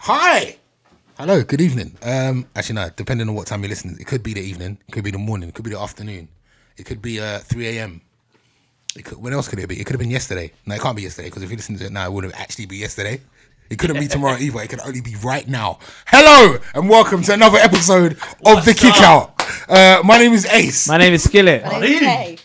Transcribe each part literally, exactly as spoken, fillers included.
Hi. Hello, good evening. Um, actually, no, depending on what time you're listening. It could be the evening, it could be the morning, it could be the afternoon. It could be uh, three a.m. It could, when else could it be? It could have been yesterday. No, it can't be yesterday, because if you listen to it now, it wouldn't actually be yesterday. It couldn't be tomorrow either. It can only be right now. Hello, and welcome to another episode of What's The Kick Out. Uh, my name is Ace. My name is Skillet. My name is Tay.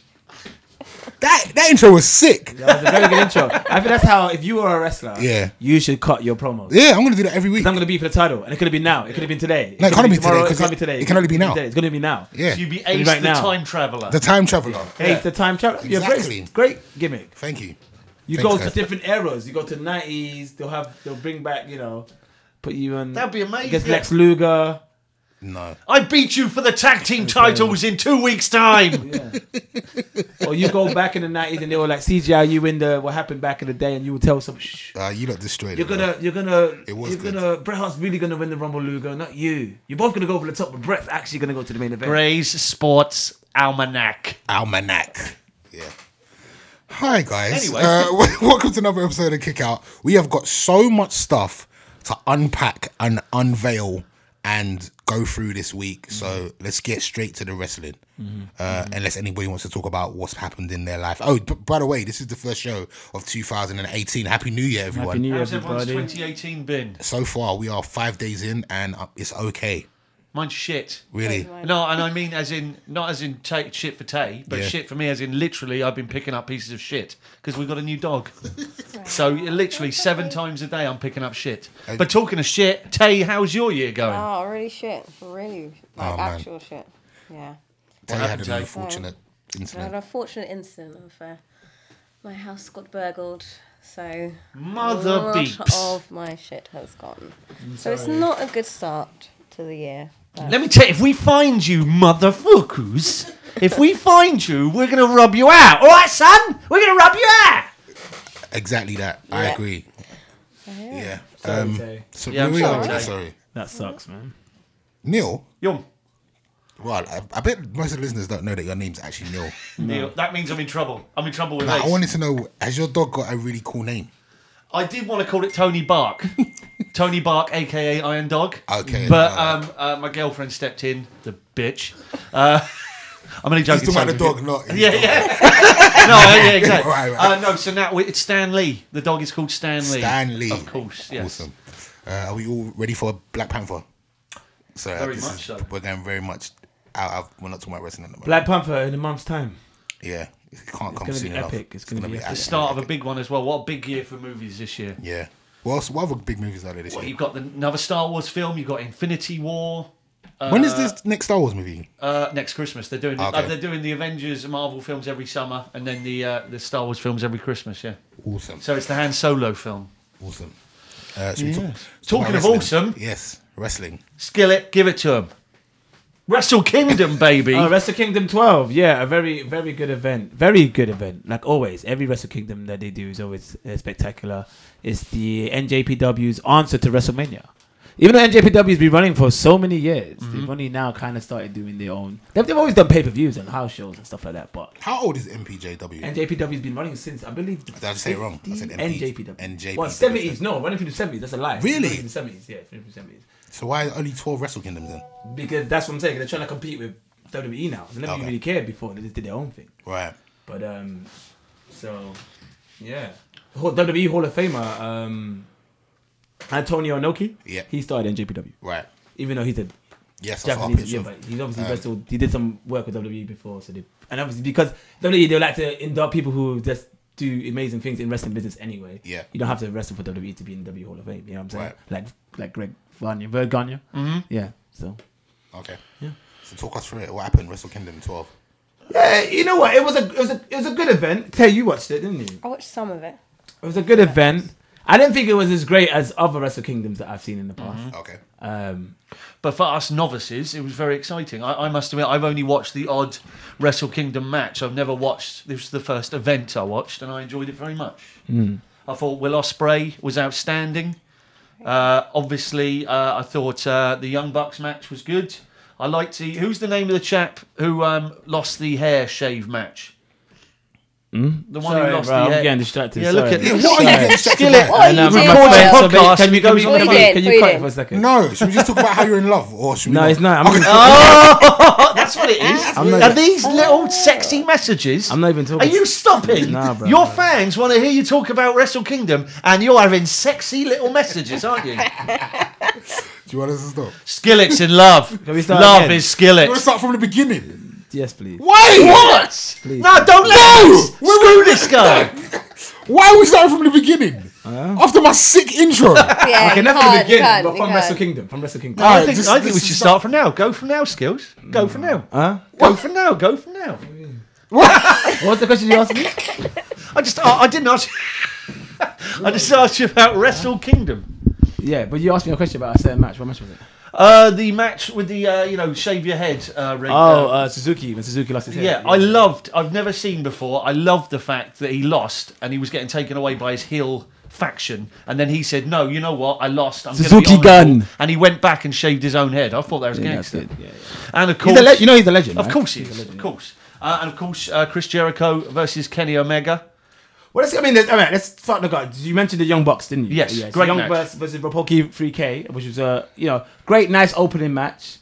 That that intro was sick. That was a very good intro. I think that's how, if you were a wrestler, yeah, you should cut your promos. Yeah, I'm gonna do that every week. I'm gonna be for the title, and it could have been now. It could have been today. It no, it can't be tomorrow, today. It can't be today. It can only be now. It's gonna be now. Yeah, so you'd be Ace, right the now. time traveler. The time traveler. Ace, yeah. the time traveler. Exactly. You're great, great gimmick. Thank you. You Thanks, go guys. to different eras. You go to the nineties. They'll have. They'll bring back. You know, put you on. That'd be amazing. Against Lex Luger. No. I beat you for the tag team titles in two weeks' time. Yeah. Or you go back in the nineties and they were like C G I you in the what happened back in the day, and you would tell some shh. Uh, you lot destroyed You're it. gonna, you're gonna, It was you're good. gonna. Bret Hart's really gonna win the Rumble, Luger, not you. You're both gonna go over the top, but Bret's actually gonna go to the main event. Gray's Sports Almanac. Almanac. Yeah. Hi guys. Anyway. Uh, welcome to another episode of Kick Out. We have got so much stuff to unpack and unveil and go through this week. Mm-hmm. So let's get straight to the wrestling. Mm-hmm. Uh, mm-hmm. Unless anybody wants to talk about what's happened in their life. Oh, b- by the way, this is the first show of two thousand eighteen. Happy New Year, everyone. Happy New Year, How's everyone's everybody. twenty eighteen been? So far, we are five days in and uh, it's okay. Mine's shit. Really? No, and I mean as in, not as in take shit for Tay, but Yeah. shit for me as in literally I've been picking up pieces of shit because we've got a new dog. So literally seven times a day I'm picking up shit. But talking of shit, Tay, how's your year going? Oh, really shit. Really, like Oh, man. actual shit. Yeah. Tay happened, had an Tay? unfortunate I had incident. an unfortunate incident of uh, my house got burgled, so Mother a lot beeps. of my shit has gone. So it's not a good start to the year. but- Let me tell you, if we find you, motherfuckers, if we find you, we're going to rub you out. All right, son? We're going to rub you out. Exactly that. I Yeah. agree. So, yeah. Yeah. Sorry, Um, Tay. so Yeah, I'm we sorry, are Tay. really sorry. That sucks, man. Neil. Yo, Well, I, I bet most of the listeners don't know that your name's actually Neil. Neil, that means I'm in trouble. I'm in trouble with Now, Ace. I wanted to know, has your dog got a really cool name? I did want to call it Tony Bark. Tony Bark, a k a. Iron Dog. Okay. But alright. um, uh, my girlfriend stepped in, the bitch. Uh, I'm only joking. He's talking about the Tony. dog, not... Yeah, yeah. no, uh, yeah, exactly. Right, right. Uh, no, so now we- it's Stan Lee. The dog is called Stan Lee. Stan Lee. Of course, yes. Awesome. Uh, are we all ready for Black Panther? So uh, Very this much is, so. We're going very much out of... We're not talking about wrestling at the moment. Black Panther in a month's time. Yeah. It can't come gonna soon be enough. epic. It's gonna be epic. The epic. start of a big one as well. What a big year for movies this year. Yeah. Well, so what other big movies are there this Well, year? you've got the, another Star Wars film. You've got Infinity War. When is this next Star Wars movie? Uh, next Christmas, they're doing Okay. uh, they're doing the Avengers and Marvel films every summer, and then the uh, the Star Wars films every Christmas. Yeah, Awesome. so it's the Han Solo film. Awesome. Uh, should we talk, Yes. talk Talking about of wrestling? awesome. Yes, wrestling. Skillet, give it to him. Wrestle Kingdom, baby. Oh, Wrestle Kingdom twelve. Yeah, a very, very good event. Very good event. Like always, every Wrestle Kingdom that they do is always uh, spectacular. It's the N J P W's answer to WrestleMania. Even though N J P W's been running for so many years, Mm-hmm. they've only now kind of started doing their own. They've, they've always done pay-per-views and house shows and stuff like that, but How old is M P J W? N J P W's been running since, I believe... the Did I just say it wrong? I said M P- N J P W. N J P W. Well, seventies. No, running through the seventies. That's a lie. Really? Running through the seventies. Yeah, running through the seventies. So why only twelve Wrestle Kingdoms then? Because that's what I'm saying. They're trying to compete with W W E now. They never Okay. really cared before. They just did their own thing. Right. But um, so yeah, W W E Hall of Famer um, Antonio Inoki. Yeah. He started N J P W, Right. even though he's a Yes, I saw a Japanese. picture Yeah, of- but he's obviously um, wrestled. He did some work with W W E before, so they and obviously because W W E they like to induct people who just do amazing things in wrestling business anyway. Yeah. You don't have to wrestle for W W E to be in the W W E Hall of Fame. You know what I'm saying? Right. Like like Greg Gagne, Vern Gagne. Mm-hmm. Yeah. So. Okay. Yeah. So talk us through it. What happened Wrestle Kingdom twelve? Yeah, you know what? It was a it was a it was a good event. Tay, you watched it, didn't you? I watched some of it. It was a good event. I didn't think it was as great as other Wrestle Kingdoms that I've seen in the past. Okay. Um, But for us novices, it was very exciting. I, I must admit, I've only watched the odd Wrestle Kingdom match. I've never watched. This was the first event I watched, and I enjoyed it very much. mm. I thought Will Ospreay was outstanding. Uh, obviously, uh, I thought uh, the Young Bucks match was good. I liked the. Who's the name of the chap who um, lost the hair shave match? The one Sorry, who lost bro, the I'm head. getting distracted. Yeah, look sorry. at Yeah, what are you Sorry. getting distracted Skillet. by? What are you No, doing? my Record friend- so podcast. Can you, Go can you, for can it. you, can you Put it cut it in. for a second? No, should we just talk about how you're in love, or should we? No, not? it's not. I'm, Oh, that's what it is. I'm not- Are these little sexy messages? I'm not even Are talking. you stopping? Nah, bro, Your nah. fans want to hear you talk about Wrestle Kingdom, and you're having sexy little messages, aren't you? Do you want us to stop? Skillet's in love. Can we start Love again? is Skillet. You want to start from the beginning? Yes, please. Why? What? Please. No, don't let No! us screw this guy. Why are we starting from the beginning? After my sick intro. Yeah, Okay, you never can't, the you beginning, can't, but you from can't. Wrestle Kingdom. From Wrestle Kingdom. I Alright, think, just- I think we just should start- start from now. Go from now, Skills. Go from now. Huh? Go from now. Go from now. What was the question you asked me? I just, I, I didn't ask. I just asked you about Wrestle Kingdom. Yeah, but you asked me a question about a certain match. What match was it? Uh, the match with the, uh, you know, shave your head. Uh, ring, Oh, uh, uh, Suzuki. When Suzuki lost his head. yeah, I loved. I've never seen before. I loved the fact that he lost and he was getting taken away by his heel faction, and then he said, "No, you know what? I lost. I'm gonna be Suzuki honourable." gun. And he went back and shaved his own head. I thought that was Yeah, that's gangster. good. Yeah, yeah. And of He's course, a le- you know he's a legend. of right? course he He's a is. legend, Of course. Uh, and of course, uh, Chris Jericho versus Kenny Omega. Well, let's, I mean, all right, let's start the guard. You mentioned the Young Bucks, didn't you? Yes, yeah, so great Young match. Bucks versus Rapoki three K, which was a you know great, nice opening match.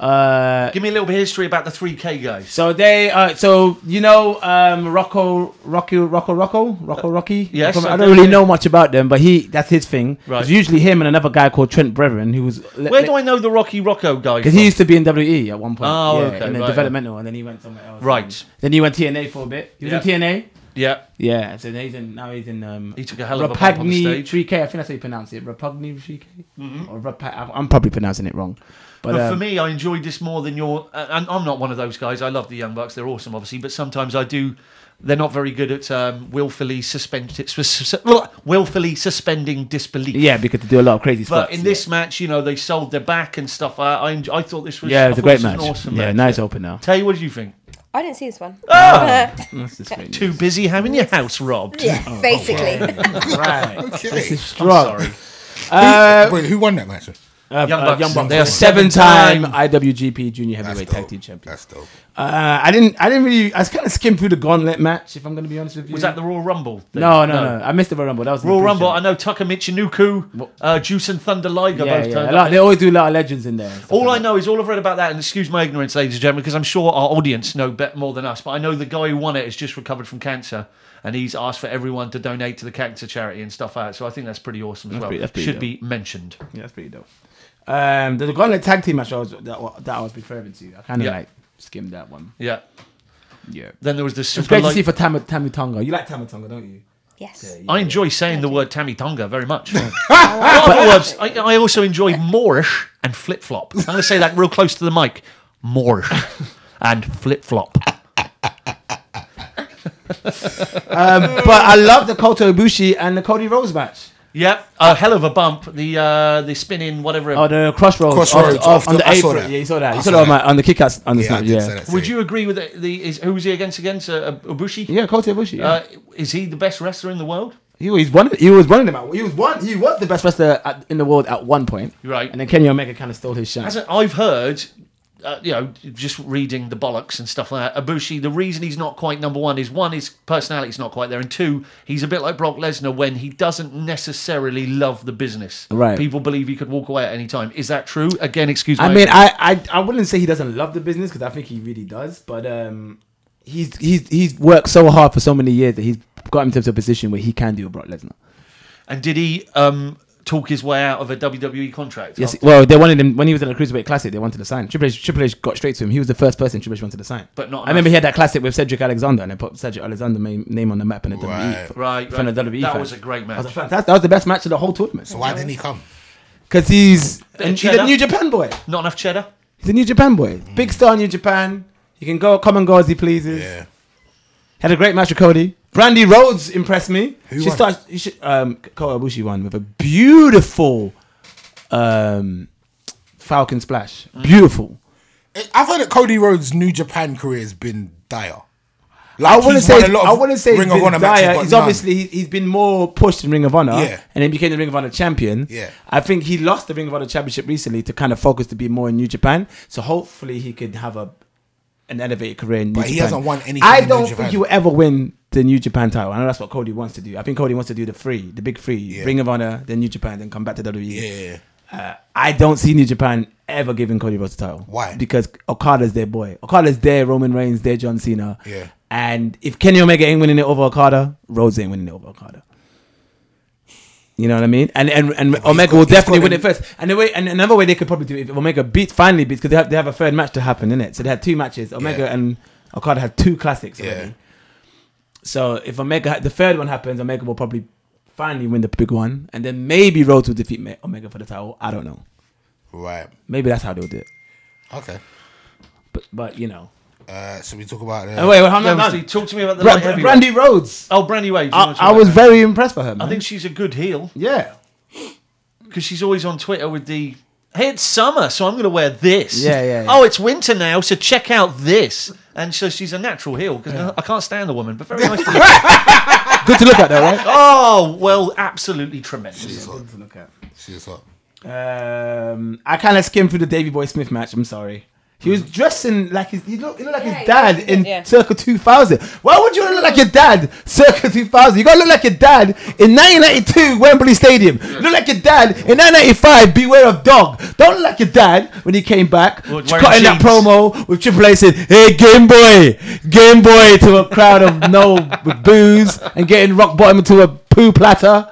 Uh, Give me a little bit of history about the three K guys. so they, uh, so you know, um, Rocco, Rocky, Rocco, Rocco, Rocco, Rocky. yes, I I don't do, really yeah. know much about them, but he that's his thing. Right. It's usually him and another guy called Trent Brethren, who was Where do I know the Rocky Rocco guy because from? he used to be in W W E at one point. Oh, yeah, okay, and then right, developmental, and then he went somewhere else. Right. And then he went T N A for a bit. He was Yeah. in T N A. Yeah, Yeah, so he's in now. He's in. Um, he took a hell of a bump on the Rapagni stage. three K. I think that's how you pronounce it. Rapagni three K. Or Rapag- I'm- I'm probably pronouncing it wrong. But, But um, for me, I enjoyed this more than your. Uh, and I'm not one of those guys. I love the Young Bucks; they're awesome, obviously. But sometimes I do. They're not very good at um, willfully suspend, sus- willfully suspending disbelief. yeah, because they do a lot of crazy spots. But in this match, you know, they sold their back and stuff. I I, enj- I thought this was. yeah, I it was a thought great this match. An awesome yeah, match. nice opener. Tay, what did you think? I didn't see this one. That's just great. Too busy having your house robbed. Yeah, basically. right. Okay. This is I'm strong. sorry. Uh, Wait, who won that match? uh, Young uh, Bucks. Young Bucks. They are seven-time seven-time I W G P Junior That's Heavyweight dope. Tag Team Champion. That's dope. Uh, I didn't. I didn't really. I kind of skimmed through the Gauntlet match. If I'm going to be honest with you. Was that the Royal Rumble? thing? No, no, no, I missed the Royal Rumble. That was in the Royal Rumble. pre-show. I know Tucker Michinoku, uh, Juice and Thunder Liger Yeah, both yeah. turned A up. lot, they always do a lot of legends in there. and stuff All like I know is all I've read about that, and excuse my ignorance, ladies and gentlemen, because I'm sure our audience know bet more than us. But I know the guy who won it has just recovered from cancer, and he's asked for everyone to donate to the cancer charity and stuff like that. So I think that's pretty awesome as That's well. pretty- that's pretty Should dope. be mentioned. Yeah, that's pretty dope. Um, the, the Gauntlet tag team match I was, that, that I was referring to, I kind of Yeah. like skimmed that one. Yeah. Yeah. Then there was the It's super. great to light- see for Tam- Tammy Tonga. You like Tammy Tonga, don't you? Yes. I enjoy saying the word Tammy Tonga very much. In other words, I, I also enjoy Moorish and flip flop. I'm going to say that real close to the mic. Moorish and flip flop. Um, but I love the Kota Ibushi and the Cody Rhodes match. Yep, a hell of a bump. The uh, the spinning whatever. Oh, the Crossroads. Crossroads, off, off, off on the- the I saw apron. that. Yeah, you saw that. I You saw saw that on, that. my, on the kickouts on the Yeah, I snap. did Yeah. say that. Would you agree with the, the is who was he against against uh, Ibushi? Yeah, Kota Ibushi. Yeah. Uh, is he the best wrestler in the world? he was one. He was one of them. He was one. He was the best wrestler at, in the world at one point. Right. And then Kenny Omega kind of stole his shine. As a, I've heard, uh, you know, just reading the bollocks and stuff like that. Ibushi, the reason he's not quite number one is one, his personality's not quite there, and two, he's a bit like Brock Lesnar when he doesn't necessarily love the business. Right. People believe he could walk away at any time. Is that true? Again, excuse me. I mean, I, I I wouldn't say he doesn't love the business because I think he really does. But um, he's he's he's worked so hard for so many years that he's got himself to a position where he can do a Brock Lesnar. and did he um, talk his way out of a W W E contract? Yes. after- Well, they wanted him when he was in the Cruiserweight Classic. They wanted to sign. Triple H. Triple H got straight to him. He was the first person Triple H wanted to sign. But not I remember enough. he had that classic with Cedric Alexander, and they put Cedric Alexander's name on the map in the Right. W W E. Right, From right. the W W E That fan. was a great That was, a match. fantastic, that was the best match of the whole tournament. So why didn't he come? Because he's of and he's cheddar. a New Japan boy. Not enough cheddar. He's a New Japan boy. Big star in New Japan. He can go come and go as he pleases. Yeah. Had a great match with Cody. Brandy Rhodes impressed me. Who she won? starts. You should, um, Kota Ibushi won with a beautiful um, Falcon splash. Beautiful. I've heard that Cody Rhodes' New Japan career has been dire. I wouldn't he's say. won a lot I of wouldn't say Ring he's of Honor been matches, dire. but He's none. obviously he, he's been more pushed in Ring of Honor, Yeah. and then became the Ring of Honor champion. Yeah. I think he lost the Ring of Honor championship recently to kind of focus to be more in New Japan. So hopefully he could have a an elevated career in New But Japan. he hasn't won anything I in New don't Japan. think he will ever win the New Japan title. I know that's what Cody wants to do. I think Cody wants to do the three, the big three: Yeah. Ring of Honor, then New Japan, then come back to W W E. Yeah, yeah, yeah. Uh, I don't see New Japan ever giving Cody Rhodes the title. Why? Because Okada's their boy. Okada's their Roman Reigns, their John Cena. Yeah. And if Kenny Omega ain't winning it over Okada, Rhodes ain't winning it over Okada. You know what I mean? And and, and but he's Omega got- will he's definitely got win him- it first. And the way and another way they could probably do it if Omega beats finally beats because they have they have a third match to happen, innit? So they had two matches. Omega Yeah. and Okada had two classics Yeah. already. So if Omega the third one happens, Omega will probably finally win the big one, and then maybe Rhodes will defeat Me- Omega for the title. I don't know. Right. Maybe that's how they'll do it. Okay. But but you know. Uh, so we talk about. Uh, Oh, wait, wait, hold Yeah, on, hold Steve, on. talk to me about the Bra- light heavyweight. Brandy Rhodes. Oh, Brandy Wade. I, I was very impressed for her, man. I think she's a good heel yeah. because she's always on Twitter with the, hey, it's summer, so I'm going to wear this. Yeah, yeah, yeah. Oh, it's winter now, so check out this. And so she's a natural heel because I can't stand the woman, but very nice to look at. Good to look at, though, right? Oh, well, absolutely tremendous. She's hot. Good to look at. She's hot. Um, I kind of skimmed through the Davey Boy Smith match. I'm sorry. He was dressing like his. He looked, he looked like Yeah, his he dad did, in yeah. circa two thousand. Why would you look like your dad circa two thousand? You gotta look like your dad in nineteen ninety-two Wembley Stadium. Look like your dad in nineteen ninety-five Beware of Dog. Don't look like your dad when he came back, Well, cutting wearing that jeans. promo with Triple H saying, "Hey, Game Boy, Game Boy," to a crowd of no with booze and getting rock bottom into a poo platter.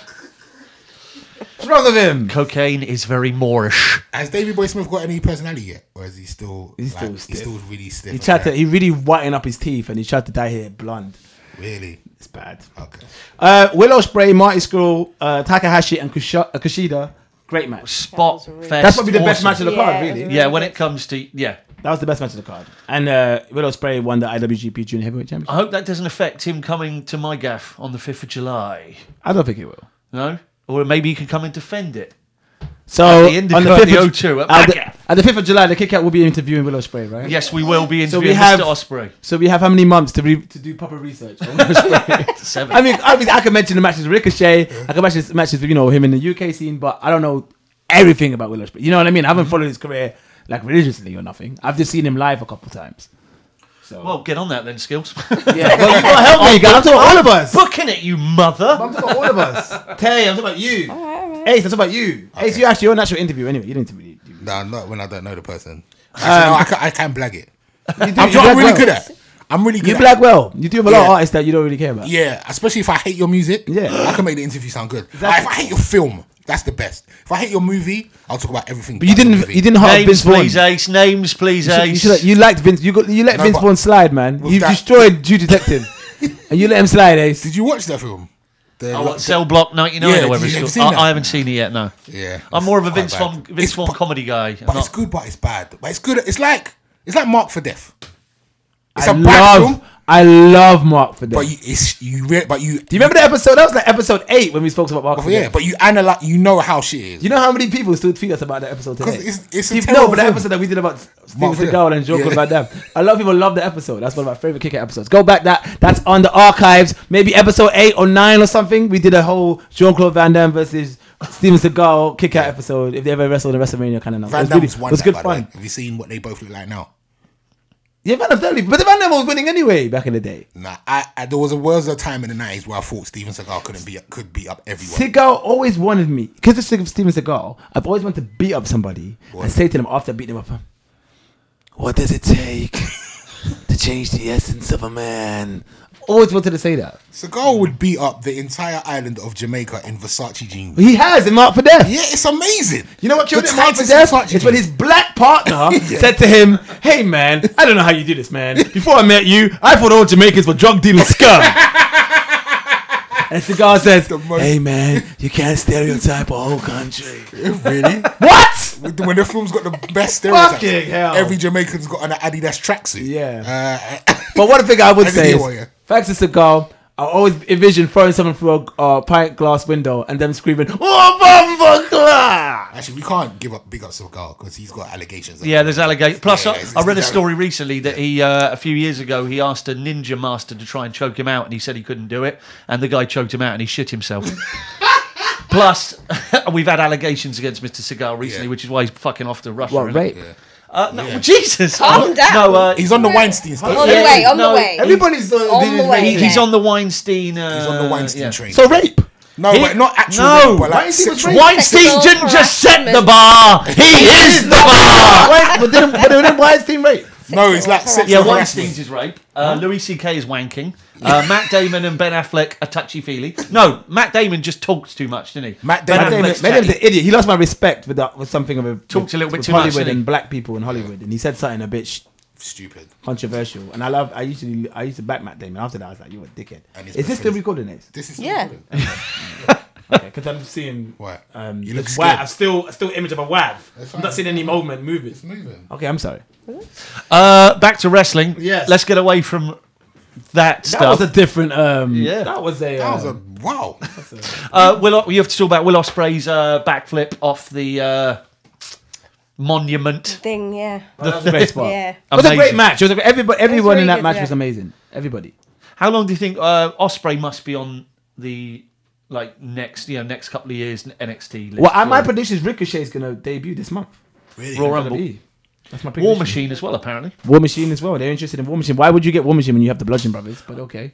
What's wrong with him? Cocaine is very Moorish. Has Davey Boy Smith got any personality yet, or is he still? He's like, still He's stiff. still really stiff. He and tried to. that? He really whitened up his teeth, and he tried to dye hair blonde. Really. It's bad. Okay. Uh, Willow Spray, Marty Scurll, uh, Takahashi, and Kusha- uh, Kushida. Great match. Spot was a really- fest. That's probably the best awesome. match of the Yeah, card, it was really. really Yeah, when good. it comes to, yeah. That was the best match of the card. And uh, Willow Spray won the I W G P Junior Heavyweight Championship. I hope that doesn't affect him coming to my gaff on the fifth of July. I don't think it will. No? Or maybe he can come and defend it. So At the Indica on the at fifth the of, O two at at the, Maccath. at the fifth of July, the Kickout will be interviewing Willow Spray, right? Yes, we will be So interviewing we have Mister Ospreay. So we have how many months to re- to do proper research? on Willow Spray? Seven. I mean, obviously, I can mention the matches with Ricochet. I can mention matches with you know him in the U K scene, but I don't know everything about Willow Spray. You know what I mean? I haven't followed his career like religiously or nothing. I've just seen him live a couple times. So Well, get on that then, Skills. yeah, well, you gotta help me, guys. I'm talking about all of us. Booking it, you mother. I'm talking about all of us. Tay, I'm talking about you. All right, all right. Ace, I'm talking about you. Ace, you actually your natural interview anyway. You didn't really do. Nah, not when I don't know the person. Actually, no, I can, I can blag it. You do I'm, you I'm black really well. good at. I'm really good. You at black well. You do have a lot of Yeah. artists that you don't really care about. Yeah, especially if I hate your music. Yeah. I can make the interview sound good. Exactly. Like, if I hate your film, that's the best. If I hate your movie, I'll talk about everything. But you about the didn't. movie. You didn't have Names, Vince Vaughn. please, Ace. Names, please, You, should, you, Ace. should, you liked Vince. You got. You let No, Vince but- Vaughn slide, man. With You that- destroyed True Detective, and you let him slide, Ace. Did you watch that film? The, Oh, what, Cell Block ninety-nine Yeah, or whatever did you it's ever called. seen I, that? I haven't seen it yet, no. Yeah, I'm more of a it's quite Vince bad. Vaughn, Vince It's Vaughn bu- comedy guy. I'm But not- it's good, but it's bad. But it's good. It's like it's like Mark for Death. It's I a bad love. film, I love Mark for that. but you, it's you. Re- but you. Do you remember the episode? That was like episode eight when we spoke about Mark. Oh, for yeah, Death. but you analyze. You know how shit is. You know how many people still tweet us about that episode today? 'Cause it's- it's a People- terrible no, but the film. episode that we did about Steven Mark Fidel. Seagal and Jean-Claude Yeah. Van Damme. A lot of people love the episode. That's one of my favorite Kick Out episodes. Go back that. That's on the archives. Maybe episode eight or nine or something. We did a whole Jean-Claude Van Damme versus Steven Seagal Kick Out episode. If they ever wrestled in WrestleMania, kind of know. Van it was, Damme's really, won it was that, good by the way. fun. Have you seen what they both look like now? Yeah, Van Damme definitely. But the Van Damme was winning anyway back in the day. Nah, I, I there was a was a time in the nineties where I thought Steven Seagal couldn't be could beat up everyone. Seagal always wanted me, because of Steven Seagal, I've always wanted to beat up somebody What? and say to them after I beat them up, what does it take to change the essence of a man? Always wanted to say that. Seagal would beat up the entire island of Jamaica in Versace jeans. He has in Mark for Death. Yeah, it's amazing. You know what killed The him Mark for tightest Death? Versace It's when jeans. his black partner Yeah. said to him, hey man, I don't know how you do this, man. Before I met you, I thought all Jamaicans were drug dealing scum. And Seagal says, The most- hey man, you can't stereotype a whole country. Really? What? When the film's got the best stereotypes. Fucking hell. Every Jamaican's got an Adidas tracksuit. Yeah. Uh, But one thing I would I say didn't is, hear what, yeah. thanks to Seagal, I always envision throwing someone through a uh, pint glass window and them screaming, "Oh, Bumba!" actually, we can't give up big up Seagal because he's got allegations. Yeah, there's allegations. Plus, Yeah, I, it's- I read a it's- story recently that he, uh, a few years ago, he asked a ninja master to try and choke him out, and he said he couldn't do it, and the guy choked him out, and he shit himself. Plus, we've had allegations against Mister Seagal recently, Yeah. which is why he's fucking off to Russia. What, isn't rape? it? Uh, no, Yeah. Jesus. Calm Oh, down. No, uh, He's on the Weinstein stuff. On the Yeah, way, on no, the way. Everybody's uh, On doing the his way. rating. he's on the Weinstein. Uh, He's on the Weinstein yeah. train. So rape. No, He- but not actual. no, rape, but like Weinstein was sexual. raped. Weinstein Sexual didn't just set the harassment. bar. He is the bar. Wait, but didn't, but didn't Weinstein rape? No, it's like sexual Yeah, harassment. Weinstein's is rape. Uh, Louis C K is wanking. Uh, Matt Damon and Ben Affleck are touchy-feely. No, Matt Damon just talks too much, didn't he? Matt Ben Damon- Matt Damon, Affleck's Matt Damon's chatty. an idiot. He lost my respect with that, with something of a Talked a little bit with too much, Hollywood didn't he? and black people in Hollywood, and he said something a bit sh- Stupid. controversial. And I love. I usually I used to back Matt Damon. After that, I was like, "You a dickhead." And his Is this best still friends- recording this? This is Yeah. Okay, because I'm seeing. What? Um, You look this scared. wav, still still image of a wav. I'm fine. not seeing any movement moving. It's moving. Okay, I'm sorry. Uh, back to wrestling. Yes. Let's get away from that That stuff. was a different. Um, Yeah. That was a. That was a um, wow. Uh, Will, you have to talk about Will Ospreay's uh, backflip off the uh, monument. Thing, yeah. oh, that was a great spot. Yeah. It was a great Amazing. match. It was a, everybody, everyone really in that good, match yeah. was amazing. Everybody. How long do you think uh, Ospreay must be on the like next, you know, next couple of years N X T list? Well, I, my for prediction is Ricochet is going to debut this month. Really? Raw W Rumble? W E. That's my prediction. War Machine as well, apparently. War Machine as well. They're interested in War Machine. Why would you get War Machine when you have the Bludgeon Brothers? But okay,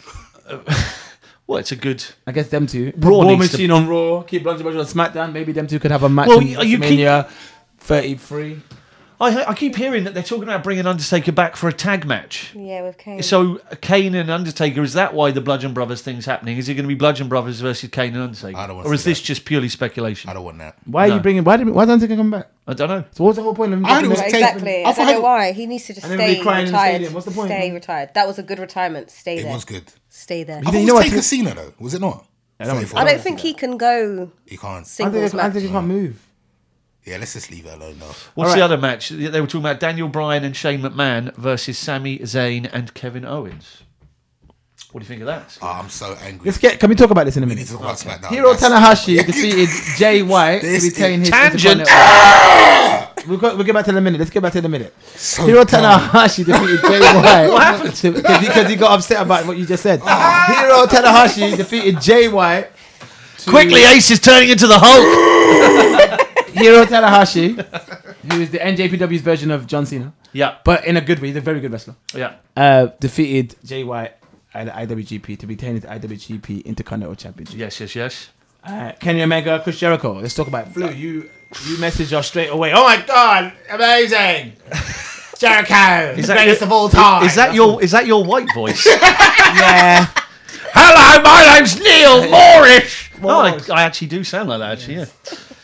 Well, it's a good. I guess them two. Put Raw War needs to- Machine on Raw. Keep Bludgeon Brothers on SmackDown. Maybe them two could have a match Well, in you- you keep- WrestleMania thirty-three. I, I keep hearing that they're talking about bringing Undertaker back for a tag match. Yeah, with Kane. So Kane and Undertaker, is that why the Bludgeon Brothers thing's happening? Is it going to be Bludgeon Brothers versus Kane and Undertaker? I don't wanna or is see this that. just purely speculation? I don't want that. Why are No. you bringing? Why did? Why don't they come back? I don't know. So what's the whole point of him? I heard getting it was back? Kane- Exactly. I I, thought don't I- know why. He needs to just And then stay be crying in the retired. stadium. What's the point? Stay retired. That was a good retirement. Stay It there. was good. Stay there. I You thought know it was what? Taker Cena though. Was it not? I don't thirty-four. I don't think he can go He can't. I singles think, I match. think he can't move. Yeah, let's just leave it alone though. What's All the right. other match? They were talking about Daniel Bryan and Shane McMahon versus Sami Zayn and Kevin Owens. What do you think of that? Oh, I'm so angry. Let's get. Can we talk about this in a We minute? need to talk about SmackDown. Hiro That's- Tanahashi defeated Jay White to This retain is his tangent. Intercontinental- We'll, go, we'll get back to it in a minute. Let's get back to it in a minute. So Hiro dumb. Tanahashi defeated Jay White. What happened? Because he, 'cause he got upset about what you just said. Hiro Tanahashi defeated Jay White. to- Quickly, Ace is turning into the Hulk. Hiro Tanahashi, who is the N J P W's version of John Cena, Yeah, but in a good way. He's a very good wrestler. yeah. Uh, defeated Jay White at the I W G P to retain his I W G P Intercontinental Championship. Yes, yes, yes. Uh, Kenny Omega, Chris Jericho. Let's talk about Flu. You you messaged us straight away. Oh my god, amazing! Jericho, the greatest of all time. Is that your is that your white voice? Yeah. Hello, my name's Neil Morris. Oh, I, Morris. I actually do sound like that. Actually, yeah.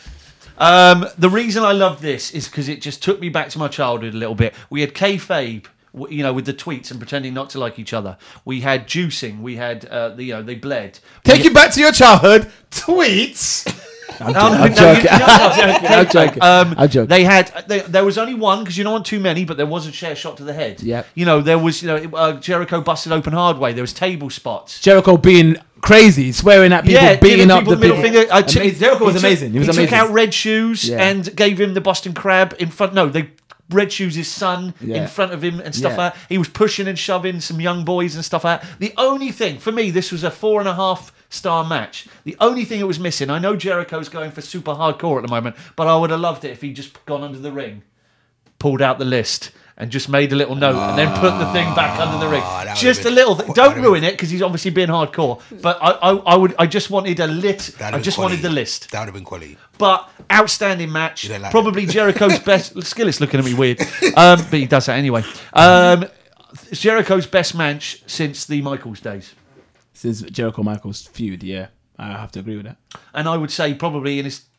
Um, the reason I love this is because it just took me back to my childhood a little bit. We had kayfabe, w- you know, with the tweets and pretending not to like each other. We had juicing. We had, uh, the, you know, they bled. Take We- you back to your childhood. Tweets. I'm, Oh, no, I'm no, joking. you- no, no, no, I'm joking. Um, I'm joking. They had they, there was only one because you don't want too many, but there was a chair shot to the head. Yep. You know there was you know uh, Jericho busted open hard way. There was table spots. Jericho being crazy, swearing at people, yeah, beating giving up people the middle people. finger. I took- Amazing. Jericho was he took- amazing. He was he amazing. took out Red Shoes Yeah. and gave him the Boston Crab in front. No, they Red Shoes' son Yeah. in front of him and stuff Yeah. like that. He was pushing and shoving some young boys and stuff like that. The only thing for me, this was a four and a half star match. The only thing it was missing. I know Jericho's going for super hardcore at the moment, but I would have loved it if he'd just gone under the ring, pulled out the list, and just made a little note and then put the thing back under the ring. that would've Just a been- little thing. that Don't would've ruin it because he's obviously being hardcore. But I, I, I would. I just wanted a lit. That'd I have just been wanted the quality. list. That would have been quality. But outstanding match. You don't like Probably Jericho's best. Skillet's looking at me weird, um, but he does that anyway. Um, it's Jericho's best match since the Michaels days, Since Jericho Michaels feud, yeah, I have to agree with that. and I would say probably in his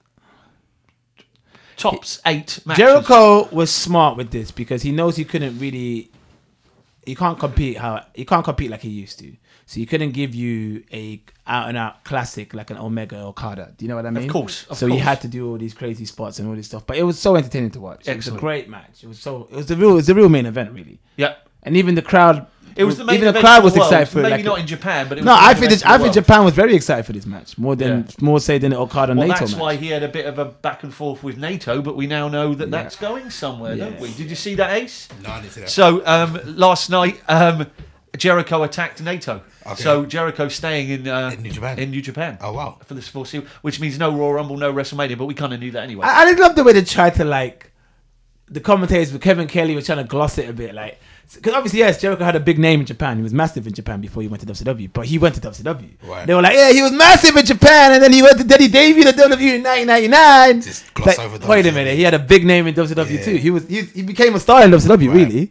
tops eight matches. Jericho was smart with this because he knows he couldn't really, he can't compete how he can't compete like he used to. So he couldn't give you a out and out classic like an Omega or Okada. Do you know what I mean? course, of so he course. had to do all these crazy spots and all this stuff. But it was so entertaining to watch. It was Excellent. a great match. It was so it was the real it was the real main event really. Yeah, And even the crowd. it was the main even event the crowd for was the world. excited for it. Maybe like not it- in Japan, but it was no, the main I think event the, for I the think world. Japan was very excited for this match more than Yeah. more say than the Okada Well, Naito that's match. why he had a bit of a back and forth with NATO, but we now know that that's going somewhere, don't Yeah. we? Did you see that, Ace? No, I didn't see that. So um, last night, um, Jericho attacked NATO. Okay. So Jericho's staying in uh, In New Japan? In New Japan. Oh, wow. For this foreseeable, which means no Royal Rumble, no WrestleMania, but we kind of knew that anyway. I, I just love the way they tried to like the commentators with Kevin Kelly were trying to gloss it a bit, like because obviously yes, Jericho had a big name in Japan. He was massive in Japan before he went to W C W, but he went to W C W. Right. They were like, yeah, he was massive in Japan, and then he went to then he debuted at W W E in nineteen ninety-nine. Just gloss Like, over wait a W C W. minute, he had a big name in W C W Yeah. too. He was he, he became a star in W C W, Right. really.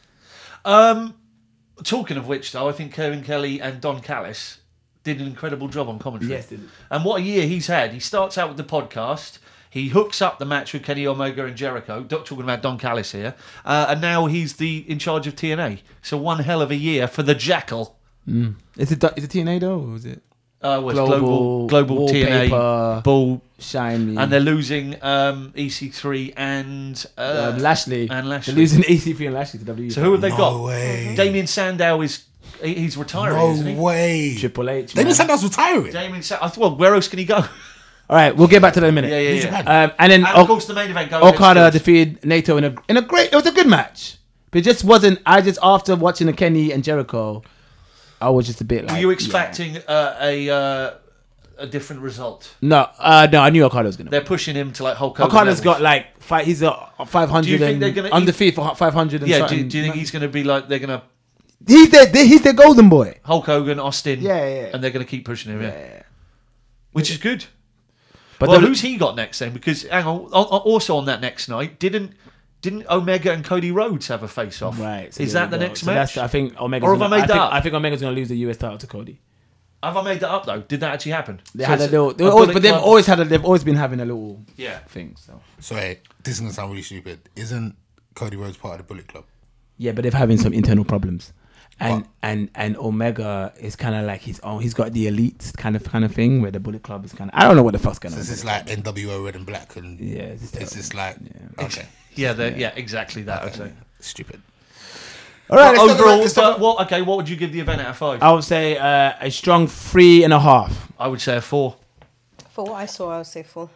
Um, talking of which, though, I think Kevin Kelly and Don Callis did an incredible job on commentary. Yes, they did. And what a year he's had. He starts out with the podcast. He hooks up the match with Kenny Omega and Jericho. Do- Talking about Don Callis here, uh, and now he's the in charge of T N A. So one hell of a year for the Jackal. Is it is it T N A though, or is it Uh, was Global- global, global T N A Wallpaper. Bull, Shiny? and they're losing um, E C three and uh, um, Lashley and Lashley. They're losing E C three and Lashley to W W E. So who have they No got? way. Damien Sandow is he- he's retiring, isn't he? No way. Triple H. Damien man. Sandow's retiring. Damien Sandow. Well, where else can he go? All right, we'll get back to that in a minute. yeah, yeah, New yeah. Japan. Um, and then And O- of course, the main event goes against Okada Shields. defeated Naito in a in a great. It was a good match, but it just wasn't. I just after watching the Kenny and Jericho, I was just a bit like. Were you yeah. expecting uh, a uh, a different result? No, uh, no. I knew Okada was gonna. They're pushing him to like Hulk Hogan Okada's levels. got like five. He's a five hundred. Do you think and they're gonna- undefeated for five hundred? And Yeah. Do, something. do you think he's going to be like they're going to He's their he's their golden boy. Hulk Hogan, Austin? Yeah, yeah. And they're going to keep pushing him. Yeah. Yeah. Which is good. But well, the- who's he got next then? Because hang on, al- al- also on that next night, didn't didn't Omega and Cody Rhodes have a face off? Right. so Is there that the we go. next So match? that's- I think Omega's Or have gonna, I made I that think, up? I think Omega's going to lose the U S title to Cody. Have I made that up though? Did that actually happen? They So had a it's little, they a always, Bullet but they've Club- always had a, they've always been having a little yeah. thing. So So hey, this is gonna sound really stupid. Isn't Cody Rhodes part of the Bullet Club? yeah, but they're having some internal problems, and What? and and Omega is kind of like his own. He's got the elite kind of kind of thing where the Bullet Club is kind of. I don't know what the fuck's going So on. this is like N W O Red and Black, and Yeah, it's just it's just like okay, Yeah, they're- yeah, exactly that. I'd say. stupid. All right, let's But talk about- overall, let's talk but what? Okay, what would you give the event out of five? I would say uh, a strong three and a half. I would say a four. For what I saw, I would say four.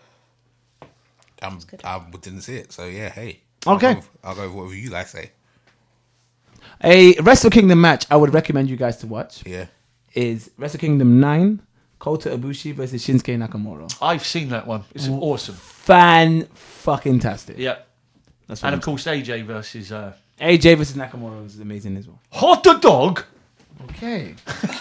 I'm, I didn't see it, so yeah. Hey, Okay. I'll go, with- I'll go with whatever you guys say. A Wrestle Kingdom match I would recommend you guys to watch Yeah. is Wrestle Kingdom nine, Kota Ibushi versus Shinsuke Nakamura. I've seen that one. It's awesome. Fan fucking tastic. Yeah. That's what And I'm of course, A J versus uh, A J versus Nakamura was amazing as well. Hot the Dog. Okay.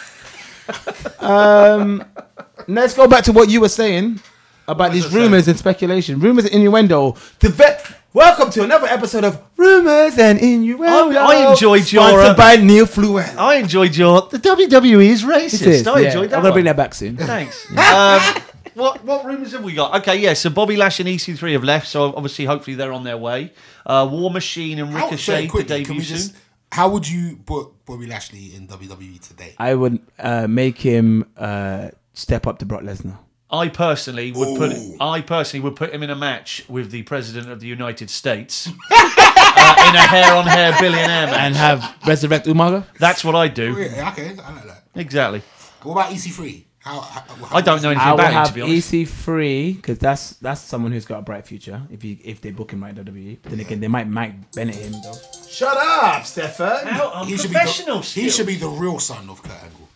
um, let's go back to what you were saying about these was I rumors and speculation, rumors and innuendo. To vet. Welcome to another episode of Rumors and Innuendo. I- I enjoyed your, Sponsored uh, by Neil Fluell. I enjoyed your. The W W E is racist. This is, I yeah. enjoyed that. I'm gonna bring one. that back soon. Thanks. um, what what rumours have we got? Okay, yeah. So Bobby Lash and E C three have left. So obviously, hopefully, they're on their way. Uh, War Machine and How, Ricochet sorry, to quickly, can debut we just? soon. How would you put Bobby Lashley in W W E today? I would uh, make him uh, step up to Brock Lesnar. I personally would put. Ooh. I personally would put him in a match with the president of the United States uh, in a hair-on-hair billionaire match. And have resurrect Umaga. That's what I do. Oh, yeah, okay, I like that. Exactly. What about E C three? How, how, how I don't know anything I will about him, to have be E honest. C three because that's that's someone who's got a bright future. If you if they book him right at W W E, but then again they might Mike Bennett him though. Shut up, Stefan. How I'm He should, be professional. the, he should be the real son of Kurt Angle.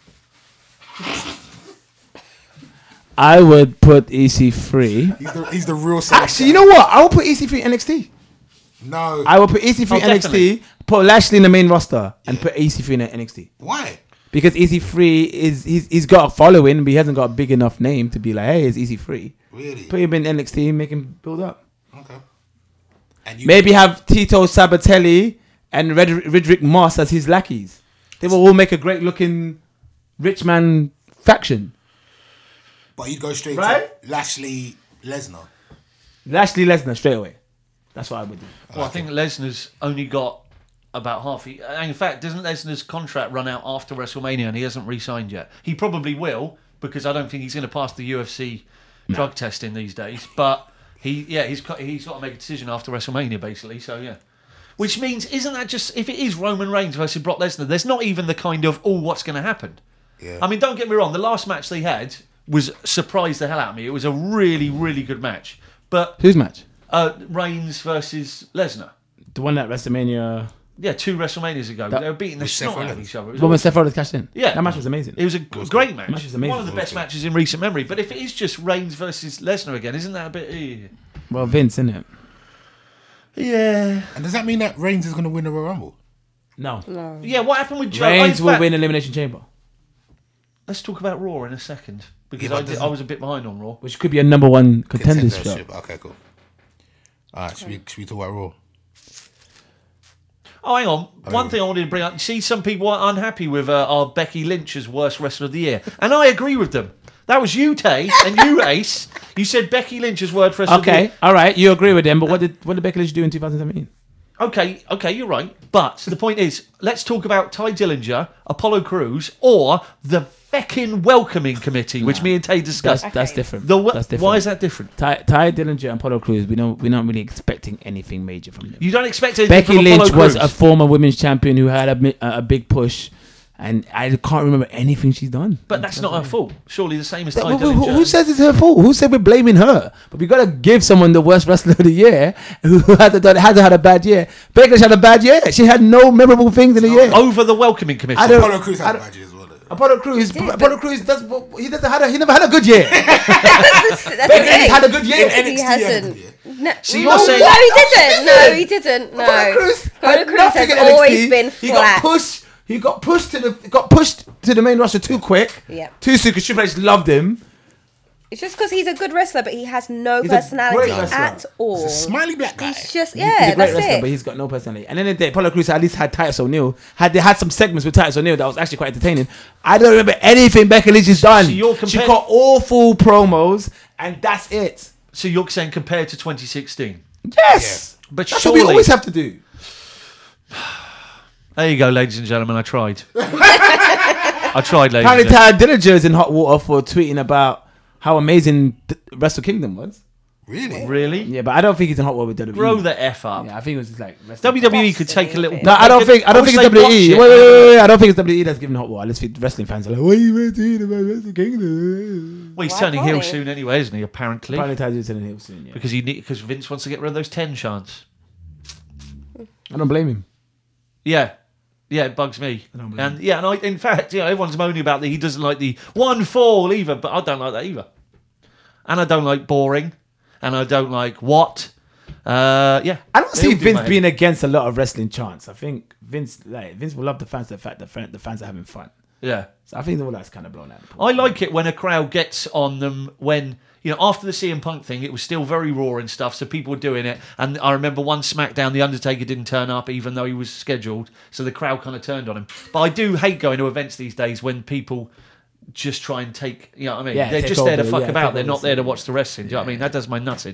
I would put E C three. He's the he's the real son. Actually, you know what? I will put E C three N X T. No. I will put E C three Oh, N X T, put Lashley in the main roster, and put E C three in N X T. Why? Because E C three is he's he's got a following, but he hasn't got a big enough name to be like, hey, it's E C three. Really? Put him in N X T, make him build up. Okay. And you Maybe have Tito Sabatelli and Red, Ridrick Moss as his lackeys. They will all make a great looking rich man faction. But you'd go straight Right? to Lashley Lesnar. Lashley Lesnar straight away. That's what I would do. Well, I think Lesnar's only got about half. He, and in fact, doesn't Lesnar's contract run out after WrestleMania and he hasn't re-signed yet? He probably will because I don't think he's going to pass the U F C drug testing these days. But he, yeah, he's got, he's got to make a decision after WrestleMania, basically. So yeah, which means isn't that just if it is Roman Reigns versus Brock Lesnar? There's not even the kind of oh, what's going to happen? Yeah. I mean, don't get me wrong. The last match they had was surprised the hell out of me. It was a really, really good match. But Whose match? uh, Reigns versus Lesnar. The one at WrestleMania. Yeah, two WrestleManias ago. That- they were beating the with Seth snot out of Rollins. each other. It was The one when awesome. Seth Rollins cashed in. Yeah. That match was amazing. It was a g- great match. Match was amazing. One of the best matches in recent memory. But if it is just Reigns versus Lesnar again, isn't that a bit... eh? Well, Vince, isn't it? Yeah. And does that mean that Reigns is going to win the Royal Rumble? No. No. Yeah, what happened with Joe? Reigns In will fact, win Elimination Chamber, Let's talk about Raw in a second. Because Yeah, but I, did, doesn't- I was a bit behind on Raw. which could be a number one contenders show. Contendership. Okay, cool. All right, should we, should we talk about Raw? Oh, hang on. One know. thing I wanted to bring up. You see, some people are unhappy with uh, our Becky Lynch as worst wrestler of the year. And I agree with them. That was you, Tay, and you, Ace. You said Becky Lynch as worst wrestler of the Okay, year. all right, you agree with them, but what did what did Becky Lynch do in two thousand seventeen? Okay, okay, you're right. But the point is, let's talk about Ty Dillinger, Apollo Crews, or the feckin' welcoming committee, which me and Tay That's discussed. that's Okay. different. The we- that's different. Why is that different? Ty, Ty Dillinger and Apollo Crews? We don't we're not really expecting anything major from them. You don't expect anything Becky from Lynch Apollo was Crews. a former women's champion who had a, mi- a a big push, and I can't remember anything she's done. But that's not her fault. Surely the same as Ty Who, who- Dillinger. who says it's her fault? Who said we're blaming her? But we gotta give someone the worst wrestler of the year who hasn't done, hasn't had a bad year. Becky Lynch had a bad year. She had no memorable things in the year. Over the welcoming committee? I don't- Apollo Crews I had a don't- badge as well. though. Apollo Crews, did, Apollo but- Crews does. He doesn't had a, he never had a good year. That's the Becky Lynch thing. had a good year. In N X T, He he had a hasn't. good year. No, So no, you're saying- no, he didn't. No, he didn't. No. Apollo Crews, Apollo had Crews nothing has at N X T. always been He got flat. pushed. He got pushed to the got pushed to the main roster too quick. Yeah. Too soon because Triple H loved him. It's just because he's a good wrestler, but he has no He's a personality great wrestler. at all. He's a smiley black guy. He's just He's yeah, a great that's wrestler, it. but he's got no personality. And then the day, Apollo Crews at least had Titus O'Neil. Had they had some segments with Titus O'Neil that was actually quite entertaining. I don't remember anything Becky Lynch has done. So you're she compar- got awful promos, and that's it. So you're saying compared to twenty sixteen? Yes, But that's surely... what we always have to do. There you go, ladies and gentlemen. I tried. I tried, ladies Apparently, and gentlemen. Ty Dillinger's in hot water for tweeting about how amazing the Wrestle Kingdom was. Really? Really? Yeah, but I don't think he's in hot water with W W E. Grow the F up. Yeah, I think it was just like wrestling. W W E could take a little... No, I don't think I don't wish think it's they'd W W E. watch Wait, it. wait, wait, wait, I don't think it's W W E that's giving hot water. Let's think wrestling fans are like, what are you doing about Wrestle Kingdom? Well, he's Why turning can't heel he? soon anyway, isn't he, apparently? Probably Ty Dillinger in heel soon. Yeah, Because he need, because Vince wants to get rid of those ten chants. I don't blame him. Yeah. Yeah, it bugs me. don't blame And yeah, and I, in fact, you know, everyone's moaning about that he doesn't like the one fall either, but I don't like that either. And I don't like boring. And I don't like what. Uh, yeah. I don't They see all do Vince my head. being against a lot of wrestling chants. I think Vince, like Vince, will love the fans. The fact that fan- the fans are having fun. Yeah. So I think all that's kind of blown out. I like it when a crowd gets on them when, you know, after the C M Punk thing, it was still very raw and stuff, so people were doing it. And I remember one SmackDown, The Undertaker didn't turn up, even though he was scheduled, so the crowd kind of turned on him. But I do hate going to events these days when people just try and take, you know what I mean? Yeah, They're take just there to over, fuck yeah, about, take they're over not there to the- watch the wrestling, do you know what I mean? That does my nutting.